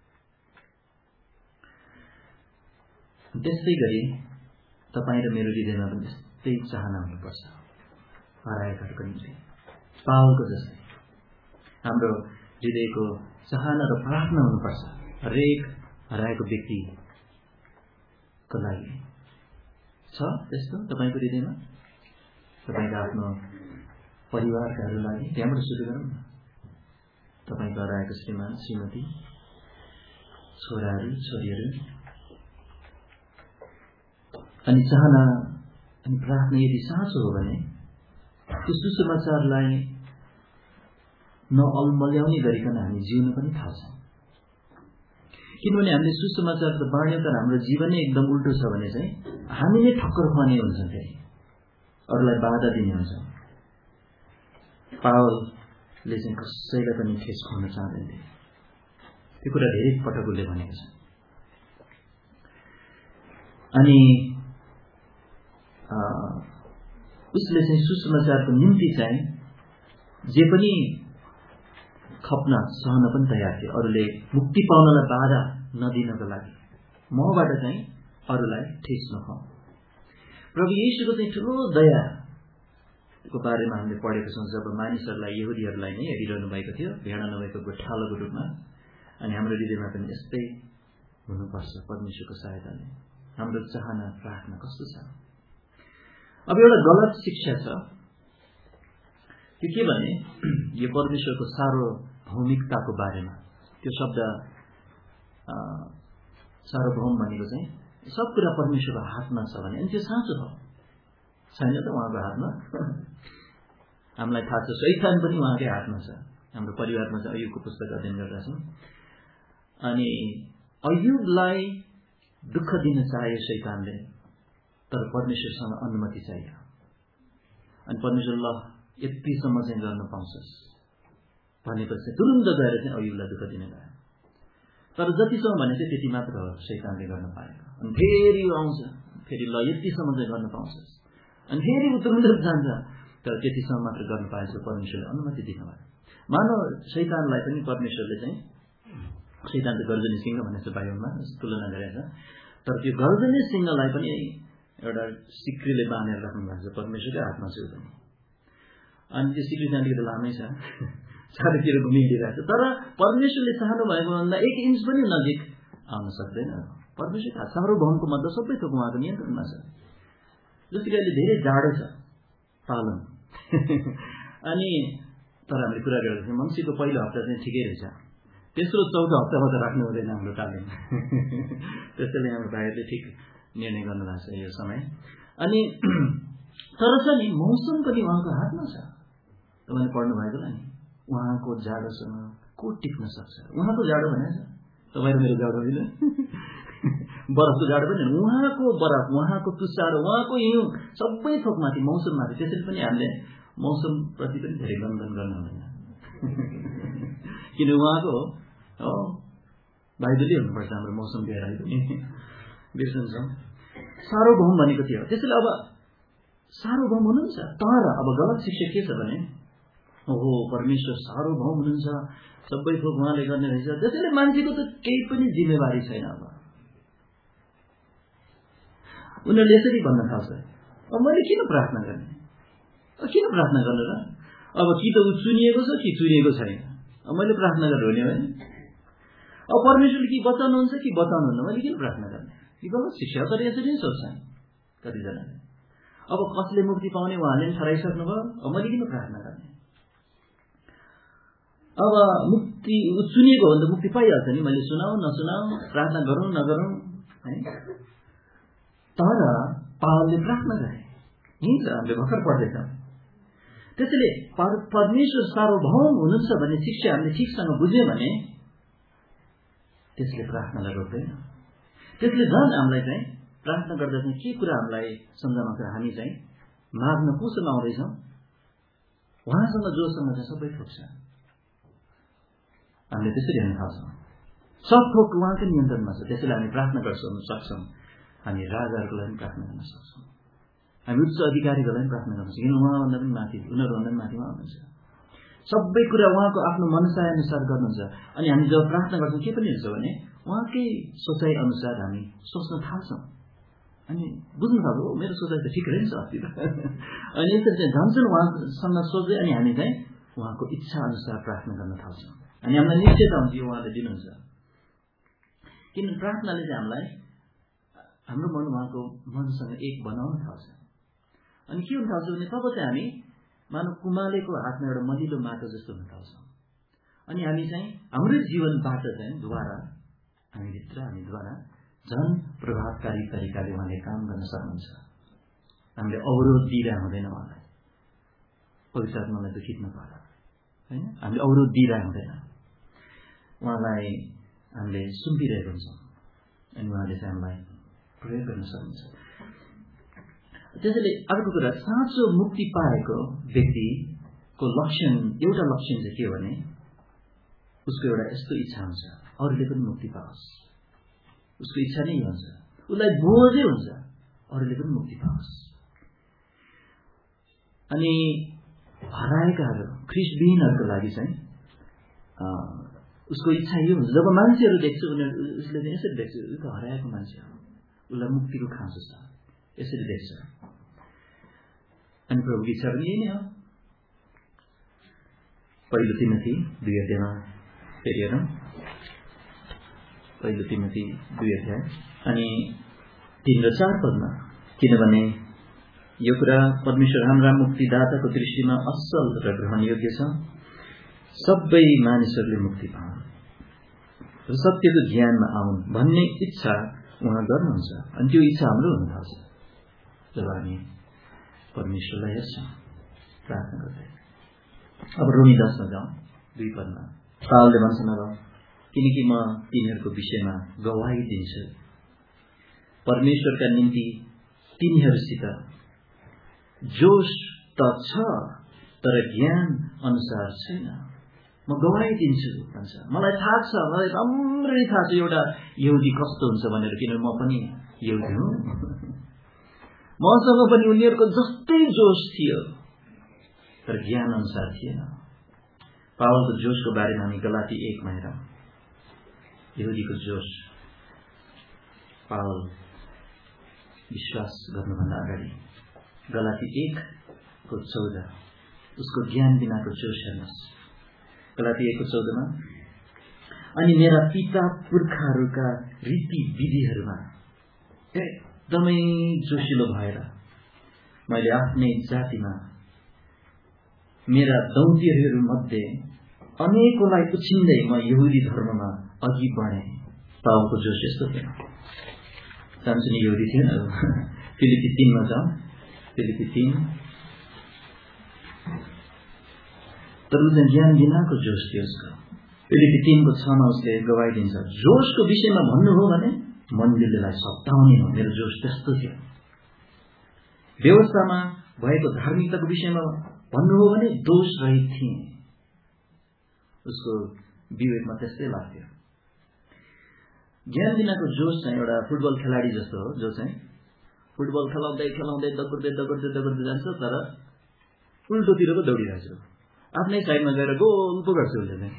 त्यस्तै गरी तपाईँ र मेरो हृदयमा पनि त्यस्तै चाहना हुनुपर्छ हराएकाहरूको निम्ति, पावलको जस्तै हाम्रो हृदयको चाहना र प्रार्थना हुनुपर्छ हरेक हराएको व्यक्तिको लागि। छ त्यस्तो तपाईँको हृदयमा? तपाईँको आफ्नो परिवारकाहरू लागि त्यहाँबाट सुरु गरौँ न। तपाईँको हराएको श्रीमान श्रीमती, छोराहरू छोरीहरू, अनि चाहना अनि प्रार्थना यदि साँचो हो भने त्यो सुसमाचारलाई नअल्मल्याउने गरिकन हामी जिउन पनि थाल्छौँ। किनभने हामीले सुसमाचार त बाँड्यौँ तर हाम्रो जीवन नै एकदम उल्टो छ भने चाहिँ हामी नै ठक्कर खुवाउने हुन्छौँ, फेरि अरूलाई बाधा दिने हुन्छौँ। पावलले चाहिँ कसैलाई पनि ठेस खुवाउन चाहँदैन, त्यो कुरा धेरै पटक उसले भनेको छ। अनि उसले चाहिँ सुसमाचारको निम्ति चाहिँ जे पनि खप्न सहन पनि तयार थिए, अरूले मुक्ति पाउनलाई बाधा नदिनको लागि। मबाट चाहिँ अरूलाई ठेस नखाऊ। प्रभु येशूको चाहिँ ठुलो दयाको बारेमा हामीले पढेको छौँ, जब मानिसहरूलाई यहुदीहरूलाई नै हेरिरहनु भएको थियो भेडा नभएको गोठालोको रूपमा। अनि हाम्रो हृदयमा पनि यस्तै हुनुपर्छ परमेश्वरको सहायताले। हाम्रो चाहना प्रार्थना कस्तो छ? अब एउटा गलत शिक्षा छ, त्यो के भने यो परमेश्वरको सार्वभौमिकताको बारेमा। त्यो शब्द सार्वभौम भनेको चाहिँ सब कुरा परमेश्वरको हातमा छ भने, अनि त्यो साँचो हो छैन त उहाँको हातमा? हामीलाई थाहा छ शैतान पनि उहाँकै हातमा छ। हाम्रो परिवारमा चाहिँ अयुबको पुस्तक अध्ययन गरेका छौँ। अनि अयुबलाई दुःख दिन चाह्यो शैतानले, तर परमेश्वरसँग अनुमति चाहियो। अनि परमेश्वर ल यतिसम्म चाहिँ गर्न पाउँछस् भनेपछि तुरुन्त गएर चाहिँ अयुबलाई दुःख दिन गयो। तर जतिसम्म भने चाहिँ त्यति मात्र हो शैतानले गर्न पाएको। अनि फेरि आउँछ, फेरि ल यतिसम्म चाहिँ गर्न पाउँछस्, अनि फेरि तुरुन्त जान्छ, तर त्यतिसम्म मात्र गर्न पाएछ परमेश्वरले अनुमति दिनुभयो। मानव शैतानलाई पनि परमेश्वरले चाहिँ, शैतान त गर्जने सिंह भनेको बाइबलमा तुलना गरेको छ, तर त्यो गर्जने सिंहलाई पनि एउटा सिक्रीले बाँधेर राख्नु भएको छ, परमेश्वरकै हातमा छ पनि। अनि त्यो सिक्री जानेको त लामै छ, चारैतिर घुमिरहेको छ, तर परमेश्वरले चाहनु भएको भन्दा 1 इन्च पनि नजिक आउन सक्दैन। परमेश्वरको हात सार्वभौमको मतलब सबै थोक उहाँको नियन्त्रणमा छ। जस्तो कि अहिले धेरै जाडो छ पालन अनि तर हामीले कुरा गरेको थियौँ मङ्सिरको पहिलो हप्ता चाहिँ ठिकै रहेछ, तेस्रो चौथो हप्तामा त राख्नु हुँदैन हाम्रो तालिम। त्यसैले हाम्रो भाइहरूले ठिक निर्णय गर्नु भएको छ यो समय। अनि तर छ नि मौसम पनि उहाँको हातमा छ। तपाईँले पढ्नु भएको होला नि, उहाँको जाडोसँग को टिक्न सक्छ? उहाँको जाडो भनेको छ, तपाईँ मेरो जाडो होइन, बरफको जाडो पनि उहाँको बरफ, उहाँको तुषारो, उहाँको हिउँ सबै थोकमाथि मौसममाथि। त्यसैले पनि हामीले मौसमप्रति पनि धेरै गनगन गर्नु हुँदैन, किन उहाँको हो भाइदुली हुनुपर्छ हाम्रो मौसम बेराइ पनि बिर्सन्छौँ। सार्वभौम भनेको थियो। त्यसैले अब सार्वभौम हुनुहुन्छ, तर अब गलत शिक्षा के छ भने ओहो परमेश्वर सार्वभौम हुनुहुन्छ, सबै थोक उहाँले गर्ने रहेछ, त्यसैले मान्छेको त केही पनि जिम्मेवारी छैन। अब उनीहरूले यसरी भन्न थाल्छ, अब मैले किन प्रार्थना गर्ने, किन प्रार्थना गर्नु र? अब कि त ऊ चुनिएको छ कि चुनिएको छैन, अब मैले प्रार्थना गरेर हुने होइन। अब परमेश्वरले कि बचाउनुहुन्छ कि बचाउनुहुन्न, मैले किन प्रार्थना गर्ने? यो गलत शिक्षा। तर यसरी नै सोच्छन् कतिजनाले। अब कसले मुक्ति पाउने उहाँले पनि ठहराइसक्नुभयो, अब मैले किन प्रार्थना गर्ने? अब मुक्ति चुनिएको हो भने त मुक्ति पाइहाल्छ नि, मैले सुनाऊ नसुनाऊ, प्रार्थना गरौँ नगरौँ है। तर पावलले प्रार्थना गरे, हिँड्छ, हामीले भर्खर पढ्दैछौँ। त्यसैले परमेश्वर सार्वभौम हुनुहुन्छ भन्ने शिक्षा हामीले ठिकसँग बुझ्यौँ भने त्यसले प्रार्थनालाई रोक्दैन। त्यसले झन् हामीलाई चाहिँ प्रार्थना गर्दा चाहिँ के कुरा हामीलाई सम्झाउँछ, हामी चाहिँ माग्न कोसँग आउँदैछौँ? उहाँसँग जोसँग चाहिँ सबै थोक छ। हामीले त्यसरी हेर्न थाल्छौँ, सब थोक उहाँकै नियन्त्रणमा छ। त्यसैले हामी प्रार्थना गर्न सक्छौँ, हामी राजाहरूको लागि प्रार्थना गर्न सक्छौँ, हामी उच्च अधिकारीको लागि प्रार्थना गर्न सक्छौँ, किन उहाँभन्दा पनि माथि, उनीहरूभन्दा पनि माथिमा हुनुहुन्छ। सबै कुरा उहाँको आफ्नो मनसाय अनुसार गर्नुहुन्छ। अनि हामी जब प्रार्थना गर्छौँ के पनि हुन्छ भने उहाँकै सोचाइ अनुसार हामी सोच्न थाल्छौँ, अनि बुझ्नु थाल्छौँ मेरो सोचाइ त ठिक रहेछ अस्ति त। अनि यसरी चाहिँ झन् उहाँसँग सोच्दै अनि हामी चाहिँ उहाँको इच्छा अनुसार प्रार्थना गर्न थाल्छौँ। अनि हामीलाई निश्चयता हुन्छ यो उहाँले दिनुहुन्छ, किन प्रार्थनाले चाहिँ हामीलाई हाम्रो मन उहाँको मनसँग एक बनाउन थाल्छ। अनि के हुन थाल्छ भने तब चाहिँ हामी मानव कुमालेको हातमा एउटा मलिलो माटो जस्तो हुन थाल्छौँ। अनि हामी चाहिँ हाम्रो जीवनबाट चाहिँ हामीद्वारा झन् प्रभावकारी तरिकाले उहाँले काम गर्न सक्नुहुन्छ। हामीले अवरोध दिइरह हुँदैन उहाँलाई, पवित्र आत्मालाई त खिच्नु पर्छ होइन, हामीले अवरोध दिइरह हुँदैन, उहाँलाई हामीले सुम्पिरहेको हुन्छौँ अनि उहाँले चाहिँ हामीलाई प्रयोग गर्न सक्नुहुन्छ। त्यसैले अर्को कुरा, साँचो मुक्ति पाएको व्यक्तिको लक्षण, एउटा लक्षण चाहिँ के भने उसको एउटा यस्तो इच्छा हुन्छ अरूले पनि मुक्ति पाओस्। उसको इच्छा नै हुन्छ, उसलाई बोझै हुन्छ अरूले पनि मुक्ति पाओस्। अनि हराएकाहरू ख्रिस्टविहीनहरूको लागि चाहिँ उसको इच्छा यो हुन्छ, जब मान्छेहरू देख्छ उसले चाहिँ यसरी देख्छ यो त हराएको मान्छे हो, उसलाई मुक्तिको खाँचो छ, यसरी देख्छ। अनि प्रभुको इच्छा पनि यही नै हो। पहिलो तिमोथी 2 अध्यायमा फेरि हेरौँ। पहिलो तिमोथी 2 अध्याय अनि 3 र 4 पदमा, किनभने यो कुरा परमेश्वर हाम्रा मुक्तिदाताको दृष्टिमा असल र ग्रहणयोग्य छ, सबै मानिसहरूले मुक्ति पाउन् र सत्यको ज्ञानमा आउन् भन्ने इच्छा उहाँ गर्नुहुन्छ। अनि त्यो इच्छा हाम्रो हुन थाल्छ जब हामी परमेश्वरलाई हेर्छौँ प्रार्थना गर्दै। अब रोमी 10मा जाउँ, 2 पदमा पावलले भन्छन्, अब किनकि म तिनीहरूको विषयमा गवाही दिन्छु, परमेश्वरका निम्ति तिनीहरूसित जोश त छ तर ज्ञान अनुसार छैन। म गवाही दिन्छु भन्छ। मलाई थाहा छ, मलाई राम्ररी थाहा छ एउटा यहुदी कस्तो हुन्छ भनेर, किनभने म पनि यहुदी हुँ। मसँग पनि उनीहरूको जस्तै जोश थियो तर ज्ञान अनुसार थिएन। पावलको जोशको बारेमा हामी गलाती 1 मा हेरौँ। यहुदीको जोश, पावल विश्वास गर्नुभन्दा अगाडि गलाती 1:14 उसको ज्ञान बिनाको जोश हेर्नुहोस्। गलाती 1:14मा, अनि मेरा पिता पुर्खाहरूका रीति विधिहरूमा एकदमै जोसिलो भएर मैले आफ्नै जातिमा मेरा दौतीहरू मध्ये अनेकलाई उछिन्दै म यहुदी धर्ममा अघि बढे। पावलको जोश यस्तो थियो। सानसानो यहुदी थिएन। फिलिपी 3 मा जाउँ। फिलिपी 3, तर उसले ज्ञान बिनाको जोश थियो उसको। फिलिपी 3:6 मा उसले गवाही दिन्छ, जोशको विषयमा भन्नु हो भने मण्डलीलाई सताउने हो, मेरो जोश त्यस्तो थियो। व्यवस्थामा भएको धार्मिकताको विषयमा भन्नु हो भने दोष रहित थिए। उसको विवेकमा त्यस्तै लाग्थ्यो। ज्ञान बिनाको जोश चाहिँ एउटा फुटबल खेलाडी जस्तो हो, जो चाहिँ फुटबल खेलाउँदै खेलाउँदै दगुर्दै जान्छ, तर उल्टोतिरको दौडिरहेछ। आफ्नै साइडमा गएर गोल पो गर्छ उसले चाहिँ।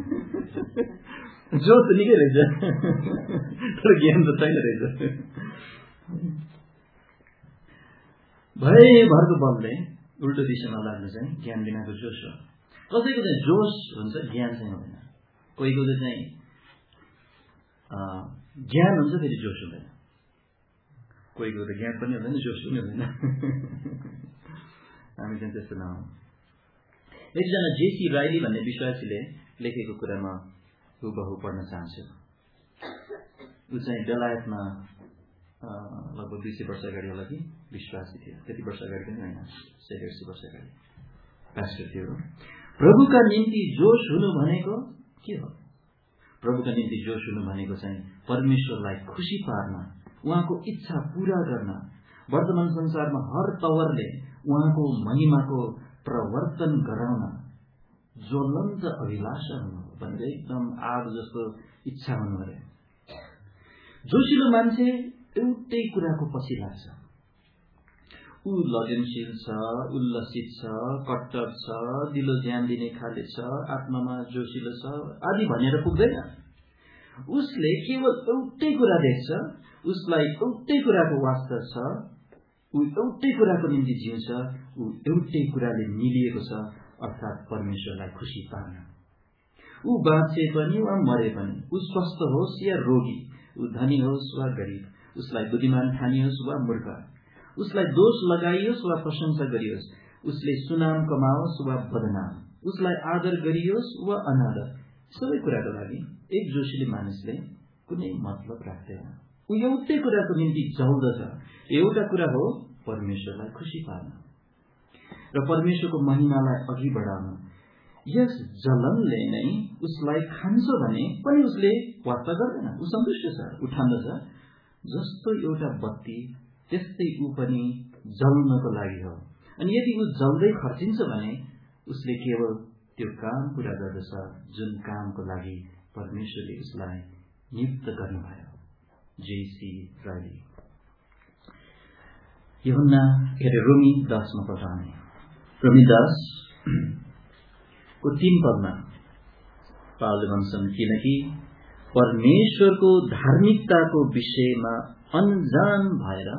जोश त निकै रहेछ तर ज्ञान त छैन रहेछ। भयभरको बलले उल्टो दिशामा लाग्नु चाहिँ ज्ञान बिनाको जोश हो। कसैको चाहिँ जोश हुन्छ, ज्ञान चाहिँ हुँदैन। कोहीको चाहिँ ज्ञान हुन्छ फेरि जोश हुँदैन। कोहीको त ज्ञान पनि हुँदैन, जोश पनि हुँदैन। हामी चाहिँ त्यस्तो नहौँ। एकजना जेसी राइली भन्ने विश्वासीले लेखेको कुरामा हुबहु पढ्न चाहन्छु। ऊ चाहिँ बेलायतमा लगभग 200 वर्ष अगाडि होला कि विश्वासी थियो। त्यति वर्ष अगाडि पनि होइन, 150 वर्ष अगाडि पास्टर थियो। प्रभुका निम्ति जोश हुनु भनेको के हो? प्रभुका निम्ति जोश हुनु भनेको चाहिँ परमेश्वरलाई खुसी पार्न, उहाँको इच्छा पूरा गर्न, वर्तमान संसारमा हर तवरले उहाँको महिमाको प्रवर्तन गराउन ज्वलन्त अभिलाषा हुनु भनेर एकदम आग जस्तो इच्छा हुनु अरे। जोशिलो मान्छे एउटै कुराको पछि लाग्छ। ऊ लगनशील छ, उल्लसित छ, कट्टर छ, दिलो ध्यान दिने खाले छ, आत्मामा जोशिलो छ आदि भनेर पुग्दैन। उसले केवल एउटै कुरा देख्छ, उसलाई एउटै कुराको वास्ता छ, ऊ एउटै कुराको निम्ति जिउँछ, ऊ एउटै कुराले मिलिएको छ, अर्थात् परमेश्वरलाई खुसी पार्न। ऊ बाँचे पनि वा मरे पनि, ऊ स्वस्थ होस् या रोगी, ऊ धनी होस् वा गरीब, उसलाई बुद्धिमान ठानियोस् वा मूर्ख, उसलाई दोष लगाइयोस् वा प्रशंसा गरियोस्, उसले सुनाम कमाओस् वा बदनाम, उसलाई आदर गरियोस् वा अनादर, सबै कुराको लागि एक जोशीले मानिसले कुनै मतलब राख्दैन। ऊ एउटै कुराको निम्ति जल्दछ, एउटा कुरा हो परमेश्वरलाई खुसी पार्न र परमेश्वरको महिमालाई अघि बढाउन। यस जलनले नै उसलाई खान्छ भने पनि उसले वास्ता गर्दैन, ऊ सन्तुष्ट छ, ऊ ठान्दछ जस्तो एउटा बत्ती त्यस्तै ऊ पनि जल्नको लागि हो। अनि यदि ऊ जल्दै खर्चिन्छ भने उसले केवल त्यो काम पूरा गर्दछ जुन कामको लागि परमेश्वरले उसलाई नियुक्त गर्नुभयो। जेसी राइली। रोमी 10 मा पढाउने। रोमी 10 को 3 पदमा पावलले भन्छन्, किनकि परमेश्वरको धार्मिकताको विषयमा अनजान भएर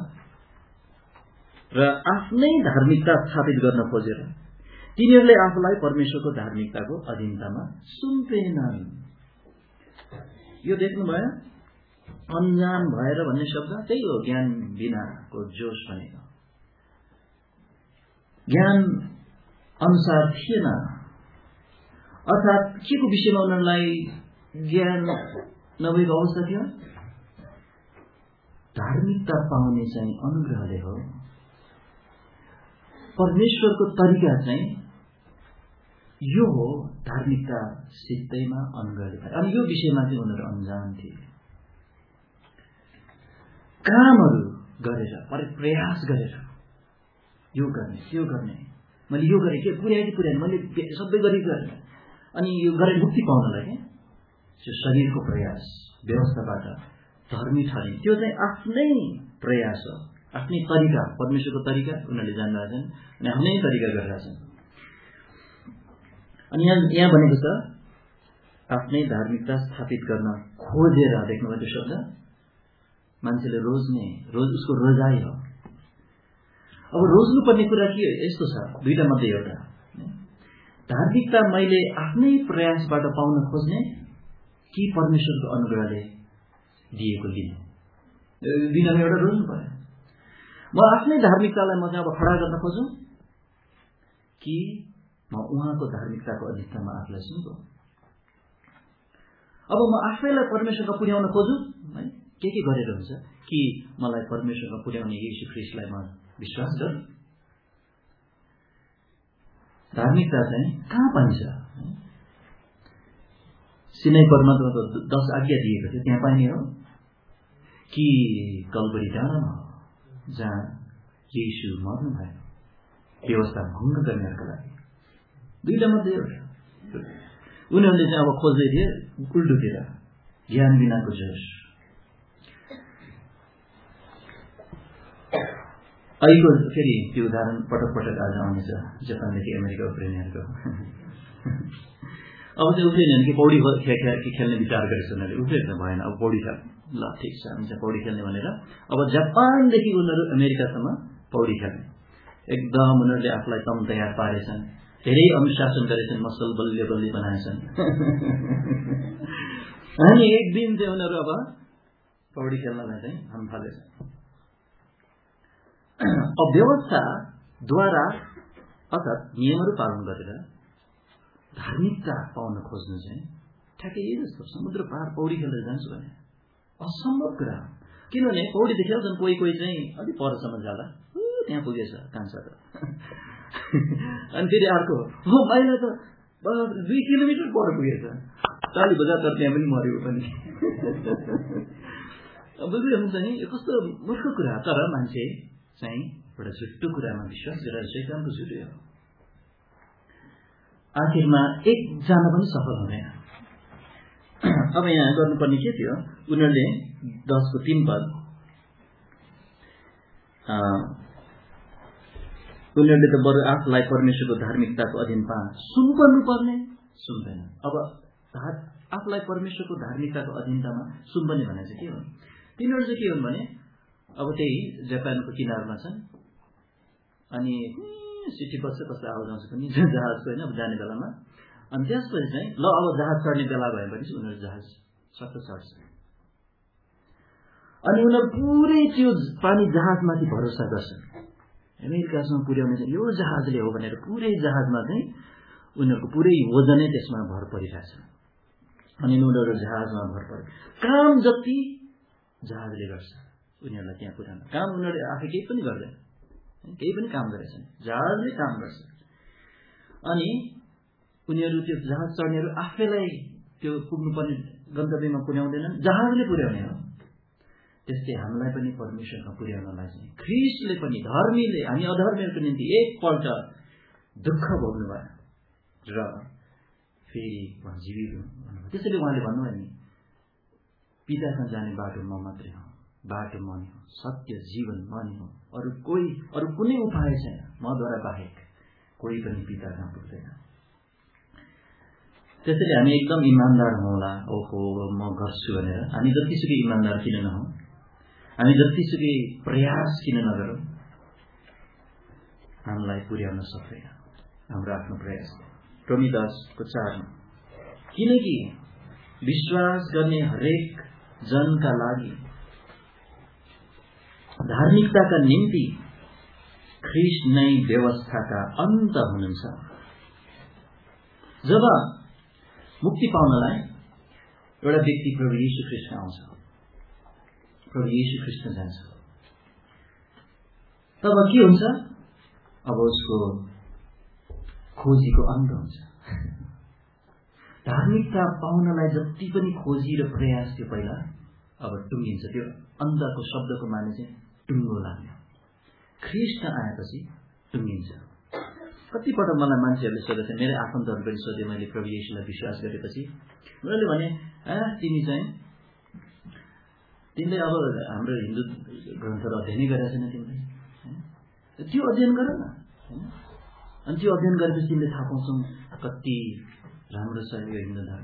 र आफ्नै धार्मिकता स्थापित गर्न खोजेर तिनीहरूले आफूलाई परमेश्वरको धार्मिकताको अधीनतामा सुम्पेनन्। यो देख्नुभयो, अनजान भएर भन्ने शब्द त्यही हो, ज्ञान बिनाको जोश भनेको। ज्ञान अनुसार थिएन, अर्थात् के को विषयमा उनीहरूलाई ज्ञान नभएको अवस्था थियो? धार्मिकता पाउने चाहिँ अनुग्रहले हो। परमेश्वरको तरिका चाहिँ यो हो, धार्मिकता सित्तैमा अनुग्रहले पाए। अनि यो विषयमा चाहिँ उनीहरू अनजान थिए। कामहरू गरेर, प्रयास गरेर यो गर्ने त्यो गर्ने, मैले यो गरेँ के पुर्याएँ कि पुर्याएँ, मैले सबै गरी गरेँ, अनि यो गरेर मुक्ति पाउनलाई त्यो शरीरको प्रयास व्यवस्थाबाट धर्मी ठहरिन्, त्यो चाहिँ आफ्नै प्रयास हो, आफ्नै तरिका, परमेश्वरको तरिका उनीहरूले जान्दैछन् अनि आफ्नै तरिका गरिरहेछन्। अनि यहाँ भनेको छ आफ्नै धार्मिकता स्थापित गर्न खोजेर, देख्नुभयो त्यो शब्द, मान्छेले रोज्ने, उसको रोजाइ हो। अब रोज्नुपर्ने कुरा के यस्तो छ, दुईटा मध्ये एउटा, धार्मिकता मैले आफ्नै प्रयासबाट पाउन खोज्ने कि परमेश्वरको अनुग्रहले दिएको लिने, दुईटामा एउटा रोज्नु पर्यो। म आफ्नै धार्मिकतालाई म चाहिँ अब खडा गर्न खोजौँ कि म उहाँको धार्मिकताको अधीनतामा आफूलाई सुन्छौ। अब म आफैलाई परमेश्वरमा पुर्याउन खोजौँ है, के गरेर हुन्छ कि मलाई परमेश्वरमा पुर्याउने येशू ख्रीष्टलाई म विश्वास गर्छु। धार्मिकता चाहिँ कहाँ पाइन्छ? सिनाई परमात्माको 10 आज्ञा दिएको थियो, त्यहाँ पाइने हो कि कल्वरी डाँडामा जहाँ येशू मर्नु भयो, व्यवस्था भङ्ग गर्नका लागि? दुईटा मध्ये एउटा। उनीहरूले चाहिँ अब खोज्दै थिए उल्टोतिर, ज्ञान बिनाको जोश। अहिलेको फेरि त्यो उदाहरण पटक पटक आज आउनेछ, जापानदेखि अमेरिका उफ्रिनेहरूको। अब चाहिँ उफ्रिने कि पौडी खेल्ने विचार गरेछ उनीहरूले, उफ्रिएर भएन, अब पौडी खेल, ल ठिक छ हामी चाहिँ पौडी खेल्ने भनेर अब जापानदेखि उनीहरू अमेरिकासम्म पौडी खेल्ने, एकदम उनीहरूले आफूलाई तम तयार पारेछन्, धेरै अनुशासन गरेछन्, मसल बलियो बलियो बनाएछन्। अनि एक दिन चाहिँ उनीहरू अब पौडी खेल्नलाई चाहिँ हाम थालेछन्। अव्यवस्थाद्वारा अर्थात् नियमहरू पालन गरेर धार्मिकता पाउन खोज्नु चाहिँ ठ्याक्कै यही जस्तो, समुद्र पार पौडी खेलेर जान्छु भने असम्भव कुरा हो। किनभने पौडी त खेल्छन्, कोही चाहिँ अलिक परसम्म जाँदा त्यहाँ पुगेछ कान्छ त, अनि फेरि अर्को मैले त 2 किलोमिटर पर पुगेछ, 40 बजार त त्यहाँ पनि मऱ्यो पनि। बुझ्नुहुन्छ नि, यो कस्तो मूर्ख कुरा। तर मान्छे चाहिँ एउटा झुट्टो कुरामा विश्वास गरेर शैतानको झुटो हो, आखिरमा एकजना पनि सफल हुँदैन। अब यहाँ गर्नुपर्ने के थियो, उनीहरूले 10:3 उनीहरूले त बरु आफूलाई परमेश्वरको धार्मिकताको अधीनमा सुम्पर्नु पर्ने, सुन्दैन। अब आफूलाई परमेश्वरको धार्मिकताको अधीनतामा सुम्पर्ने भने चाहिँ के हो? तिनीहरू चाहिँ के हुन् भने अब त्यही जापानको किनारमा छन्, अनि सिटी बस्छ, कसै आउँछ पनि जहाजको होइन, अब जाने बेलामा। अनि त्यसपछि चाहिँ ल अब जहाज चढ्ने बेला भएपछि उनीहरू जहाज सट्ट चढ्छ। अनि उनीहरू पुरै त्यो पानी जहाजमाथि भरोसा गर्छन्, अमेरिकासम्म पुर्याउने चाहिँ यो जहाजले हो भनेर पुरै जहाजमा चाहिँ उनीहरूको पुरै वजनै त्यसमा भर परिरहेछ। अनि उनीहरू जहाजमा भर परे, काम जति जहाजले गर्छ उनीहरूलाई त्यहाँ पुर्याउन, काम उनीहरूले आफै केही पनि गर्दैन, केही पनि काम गरेछन्, जहाजले काम गर्छ। अनि उनीहरू त्यो जहाज चढ्नेहरू आफैलाई त्यो पुग्नुपर्ने गन्तव्यमा पुर्याउँदैनन्, जहाजले पुर्याउने हो। त्यस्तै हामीलाई पनि परमेश्वरमा पुर्याउनलाई चाहिँ ख्रीष्टले पनि, धर्मीले, हामी अधर्मीहरूको निम्ति एकपल्ट दुःख भोग्नु भयो र फेरि जीवित हुनुभयो। त्यसैले उहाँले भन्नुभयो नि, पितासँग जाने बाटो म मात्रै हो, बाटो म नै हो, सत्य जीवन म नै हो, अरू कुनै उपाय छैन, मद्वारा बाहेक कोही पनि पिता कहाँ पुग्दैन। त्यसैले हामी एकदम इमान्दार हौँला, ओहो म गर्छु भनेर हामी जतिसुकै इमान्दार किन नहौँ, हामी जतिसुकै प्रयास किन नगरौँ हामीलाई पुर्याउन सक्दैन हाम्रो आफ्नो प्रयास। रोमी 10:4 किनकि विश्वास गर्ने हरेक जनका लागि धार्मिकताका निम्ति ख्रीष्ट नै व्यवस्थाका अन्त हुनुहुन्छ। जब मुक्ति पाउनलाई एउटा व्यक्ति प्रभु येशू ख्रीष्ट आउँछ, प्रभु येशू ख्रीष्ट जान्छ, तब के हुन्छ? अब उसको खोजीको अन्त हुन्छ। धार्मिकता पाउनलाई जति पनि खोजी र प्रयास थियो पहिला अब टुङ्गिन्छ। त्यो अन्धको शब्दको माने चाहिँ टुङ्गो लाग्ने। ख्रीष्ट आएपछि टुङ्गिन्छ। कतिपल्ट मलाई मान्छेहरूले सोधेको थियो, मेरो आफन्तहरू पनि सोधे, मैले प्रभु येशूलाई विश्वास गरेपछि उनीहरूले भने तिमीले अब हाम्रो हिन्दू ग्रन्थहरू अध्ययनै गरेका छैन, तिमीले त्यो अध्ययन गर न। अनि त्यो अध्ययन गरेपछि तिमीले थाहा पाउँछौ कति राम्रो छ यो हिन्दू धर्म।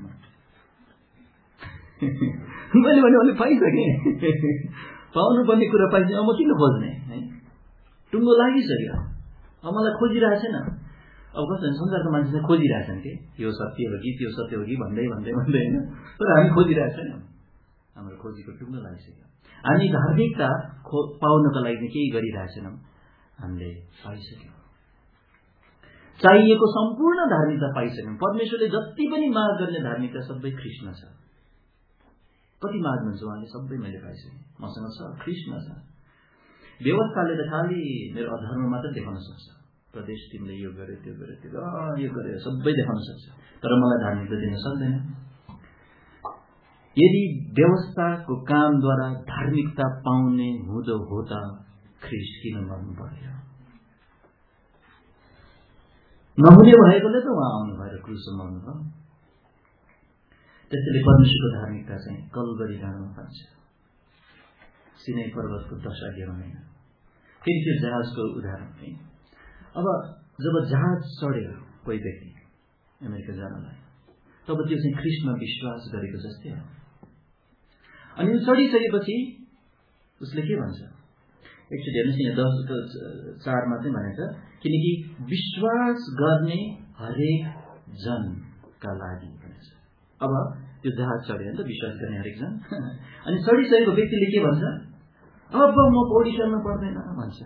मैले भने मैले पाइसकेँ, पाउनुपर्ने कुरा पाइसकेँ, अब म किन खोज्ने है? टुङ्गो लागिसक्यो, अब मलाई खोजिरहेको छैन। अब कस्तो संसारको मान्छे चाहिँ खोजिरहेछन् कि यो सत्य हो कि त्यो सत्य हो कि भन्दै भन्दै भन्दै होइन, तर हामी खोजिरहेको छैनौँ। हाम्रो खोजीको टुङ्गो लागिसक्यो। हामी धार्मिकता पाउनको लागि चाहिँ केही गरिरहेछौँ, हामीले पाइसक्यौँ। चाहिएको सम्पूर्ण धार्मिकता पाइसक्यौँ। परमेश्वरले जति पनि माग गर्ने धार्मिकता सबै ख्रीष्टमा छ। कति माग्नुहुन्छ उहाँले? सबै मैले पाइसकेँ, मसँग छ, ख्रीष्टमा छ। व्यवस्थाले त खालि मेरो अधर्म मात्र देखाउन सक्छ। प्रदेश तिमीले यो गर्यो, त्यो गर्यो, त्यो यो गर्यो, सबै देखाउन सक्छ, तर मलाई धार्मिकता दिन सक्दैन। यदि व्यवस्थाको कामद्वारा धार्मिकता पाउने हुँदो हो त ख्रीष्ट किन मर्नु पर्यो? नहुने भएकोले त उहाँ आउनु भएर क्रुसमा मर्नुभयो। त्यसैले परमेश्वरको धार्मिकता चाहिँ कल्वरी डाँडामा पाइन्छ, सिनाई पर्वतको 10 आज्ञामा होइन। फेरि त्यो जहाजको उदाहरण है। अब जब जहाज चढ्यो कोही व्यक्ति अमेरिका जानलाई, तब त्यो चाहिँ ख्रीष्टमा विश्वास गरेको जस्तै हो। अनि ऊ चढिसकेपछि उसले के भन्छ? एकचोटि हेर्नुहोस् यहाँ 10:4 चाहिँ भनेको छ, किनकि विश्वास गर्ने हरेक जनका लागि भनेछ। अब त्यो जहाज चढ्यो नि त, विश्वास गर्ने हरेक जन। अनि चढिसकेको व्यक्तिले के भन्छ? अब म पौडी चढ्न पर्दैन भन्छ।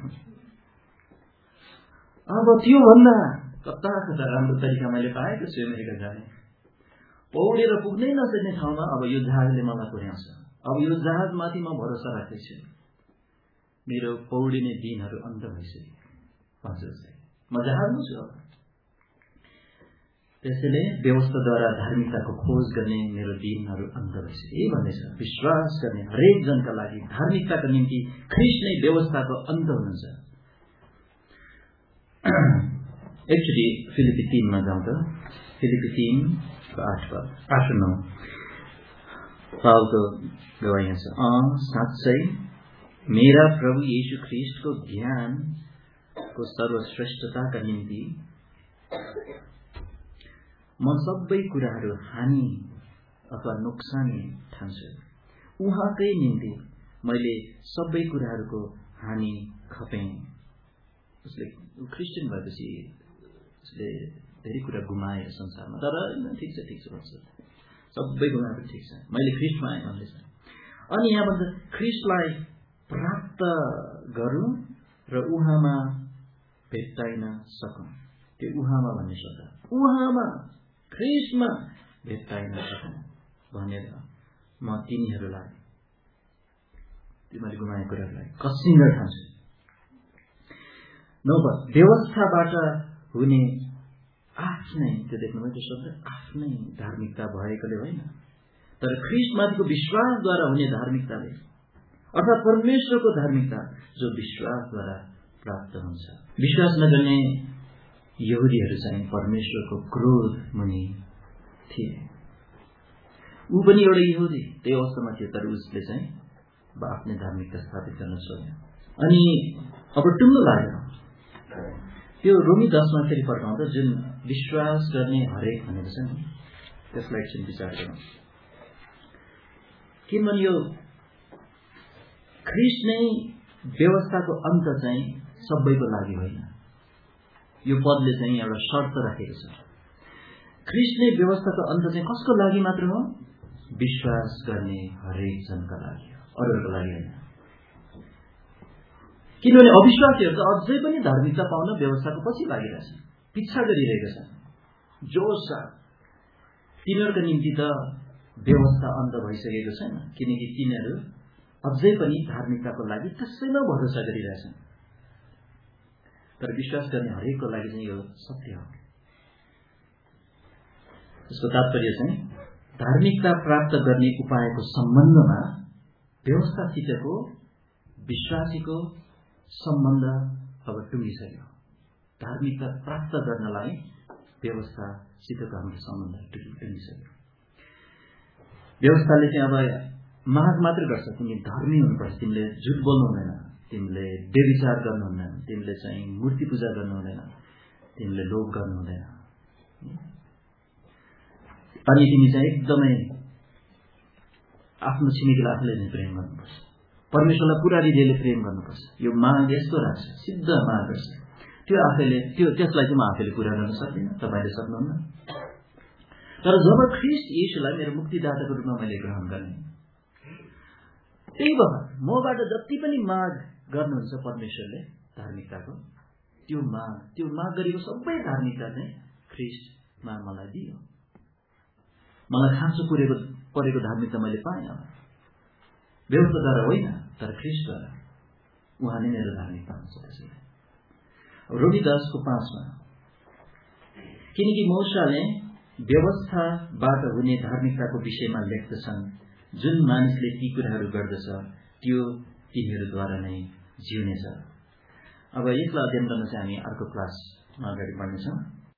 अब त्योभन्दा कता कता राम्रो तरिका मैले पाएको छु अमेरिका जाने। पौडेर पुग्नै नसक्ने ठाउँमा अब यो जहाजले मलाई पुर्याउँछ। अब यो जहाजमाथि म भरोसा राख्दैछु, मेरो पौडिने दिनहरू अन्त भइसक्यो भन्छ उसले। म जहाजमा छु। त्यसैले व्यवस्थाद्वारा धार्मिकताको खोज गर्ने मेरो दिनहरू अन्त भइसक्यो। यही भन्दैछ, विश्वास गर्ने हरेक जनका लागि धार्मिकताको निम्ति ख्रीष्ट नै व्यवस्थाको अन्त हुनुहुन्छ। एकचोटि फिलिपी 3 जाउँ त। फिलिपी 3:8-9 पावलको गवाही छ। साँच्चै मेरा प्रभु येशू ख्रीष्टको ज्ञानको सर्वश्रेष्ठताका निम्ति म सबै कुराहरू हानि अथवा नोक्सानी ठान्छु। उहाँकै निम्ति मैले सबै कुराहरूको हानि खपेँ। उसले क्रिस्चियन भएपछि उसले धेरै कुरा गुमाए संसारमा, तर ठिक छ भन्छ, सबै गुमाएको ठिक छ, मैले ख्रीष्टमा आएँ भन्दैछ। अनि यहाँ भन्छ ख्रीष्टलाई प्राप्त गरौँ र उहाँमा भेट्टाइन सकौँ। त्यो उहाँमा भन्ने शब्द, उहाँमा ख्रीष्टमा भेट्टाइन सकौँ भनेर म तिनीहरूलाई, तिमीले गुमाएको कुराहरूलाई कसिँदै ठान्छु। व्यवस्थाबाट हुने आफ्नै, त्यो देख्नुभयो त्यो शब्द, आफ्नै धार्मिकता भएकोले होइन, तर ख्रीष्टमाथिको विश्वासद्वारा हुने धार्मिकताले, अर्थात् परमेश्वरको धार्मिकता जो विश्वासद्वारा प्राप्त हुन्छ। विश्वास नगर्ने यहुदीहरू चाहिँ परमेश्वरको क्रोध मुनि थिए। ऊ पनि एउटा यहुदी त्यही अवस्थामा थियो, तर उसले चाहिँ आफ्नै धार्मिकता स्थापित गर्न छोड्यो। अनि अब टुङ्गो लाग्यो त्यो रोमी 10 फेरि फर्काउँदा जुन विश्वास गर्ने हरेक भनेको छ नि, त्यसलाई एकछिन विचार गरौँ। किनभने यो ख्रीष्ट नै व्यवस्थाको अन्त चाहिँ सबैको लागि होइन। यो पदले चाहिँ एउटा शर्त राखेको छ। ख्रीष्ट नै व्यवस्थाको अन्त चाहिँ कसको लागि मात्र हो? विश्वास गर्ने हरेक जनका लागि, अरूहरूको लागि होइन। किनभने अविश्वासीहरू त अझै पनि धार्मिकता पाउन व्यवस्थाको पछि लागिरहेछन्, पिच्छा गरिरहेका छन् जोश छ। तिनीहरूका निम्ति त व्यवस्था अन्त भइसकेको छैन, किनकि तिनीहरू अझै पनि धार्मिकताको लागि त्यसैमा भरोसा गरिरहेछन्। तर विश्वास गर्ने हरेकको लागि चाहिँ यो सत्य हो। यसको तात्पर्य चाहिँ धार्मिकता प्राप्त गर्ने उपायको सम्बन्धमा व्यवस्थासितको विश्वासीको सम्बन्ध अब टुङ्गिसक्यो। धार्मिकता प्राप्त गर्नलाई व्यवस्थासितको हाम्रो सम्बन्ध टुङ्गिसक्यो। व्यवस्थाले चाहिँ अब माग मात्र गर्छ, तिमी धर्मी हुनुपर्छ, तिमीले झुट बोल्नु हुँदैन, तिमीले व्यभिचार गर्नु हुँदैन, तिमीले चाहिँ मूर्ति पूजा गर्नु हुँदैन, तिमीले लोभ गर्नु हुँदैन, अनि तिमी चाहिँ एकदमै आफ्नो छिमेकीलाई आफूले चाहिँ प्रेम गर्नुपर्छ, परमेश्वरलाई पुरा हृदयले प्रेम गर्नुपर्छ। यो माग यस्तो राख्छ, सिद्ध माग गर्छ। त्यसलाई चाहिँ म आफैले पुरा गर्न सक्दिनँ, तपाईँले सक्नुहुन्न। तर जब ख्रीष्ट येशूलाई मेरो मुक्तिदाताको रूपमा मैले ग्रहण गर्ने, त्यही भएर मबाट जति पनि माग गर्नुहुन्छ परमेश्वरले धार्मिकताको, त्यो माग गरेको सबै धार्मिकता चाहिँ ख्रीष्टमा मलाई दियो। मलाई खाँचो परेको धार्मिकता मैले पाएँ, व्यवस्थाद्वारा होइन तर ख्रीष्टद्वारा। उहाँ नै मेरो धार्मिकता हुन्छ। त्यसैले रोमी 10:5 किनकि मूसाले व्यवस्थाबाट हुने धार्मिकताको विषयमा लेख्दछन्, जुन मानिसले ती कुराहरू गर्दछ त्यो तिनीहरूद्वारा नै जिउनेछ। अब यसलाई अध्ययन गर्न चाहिँ हामी अर्को क्लासमा अगाडि बढ्नेछौँ।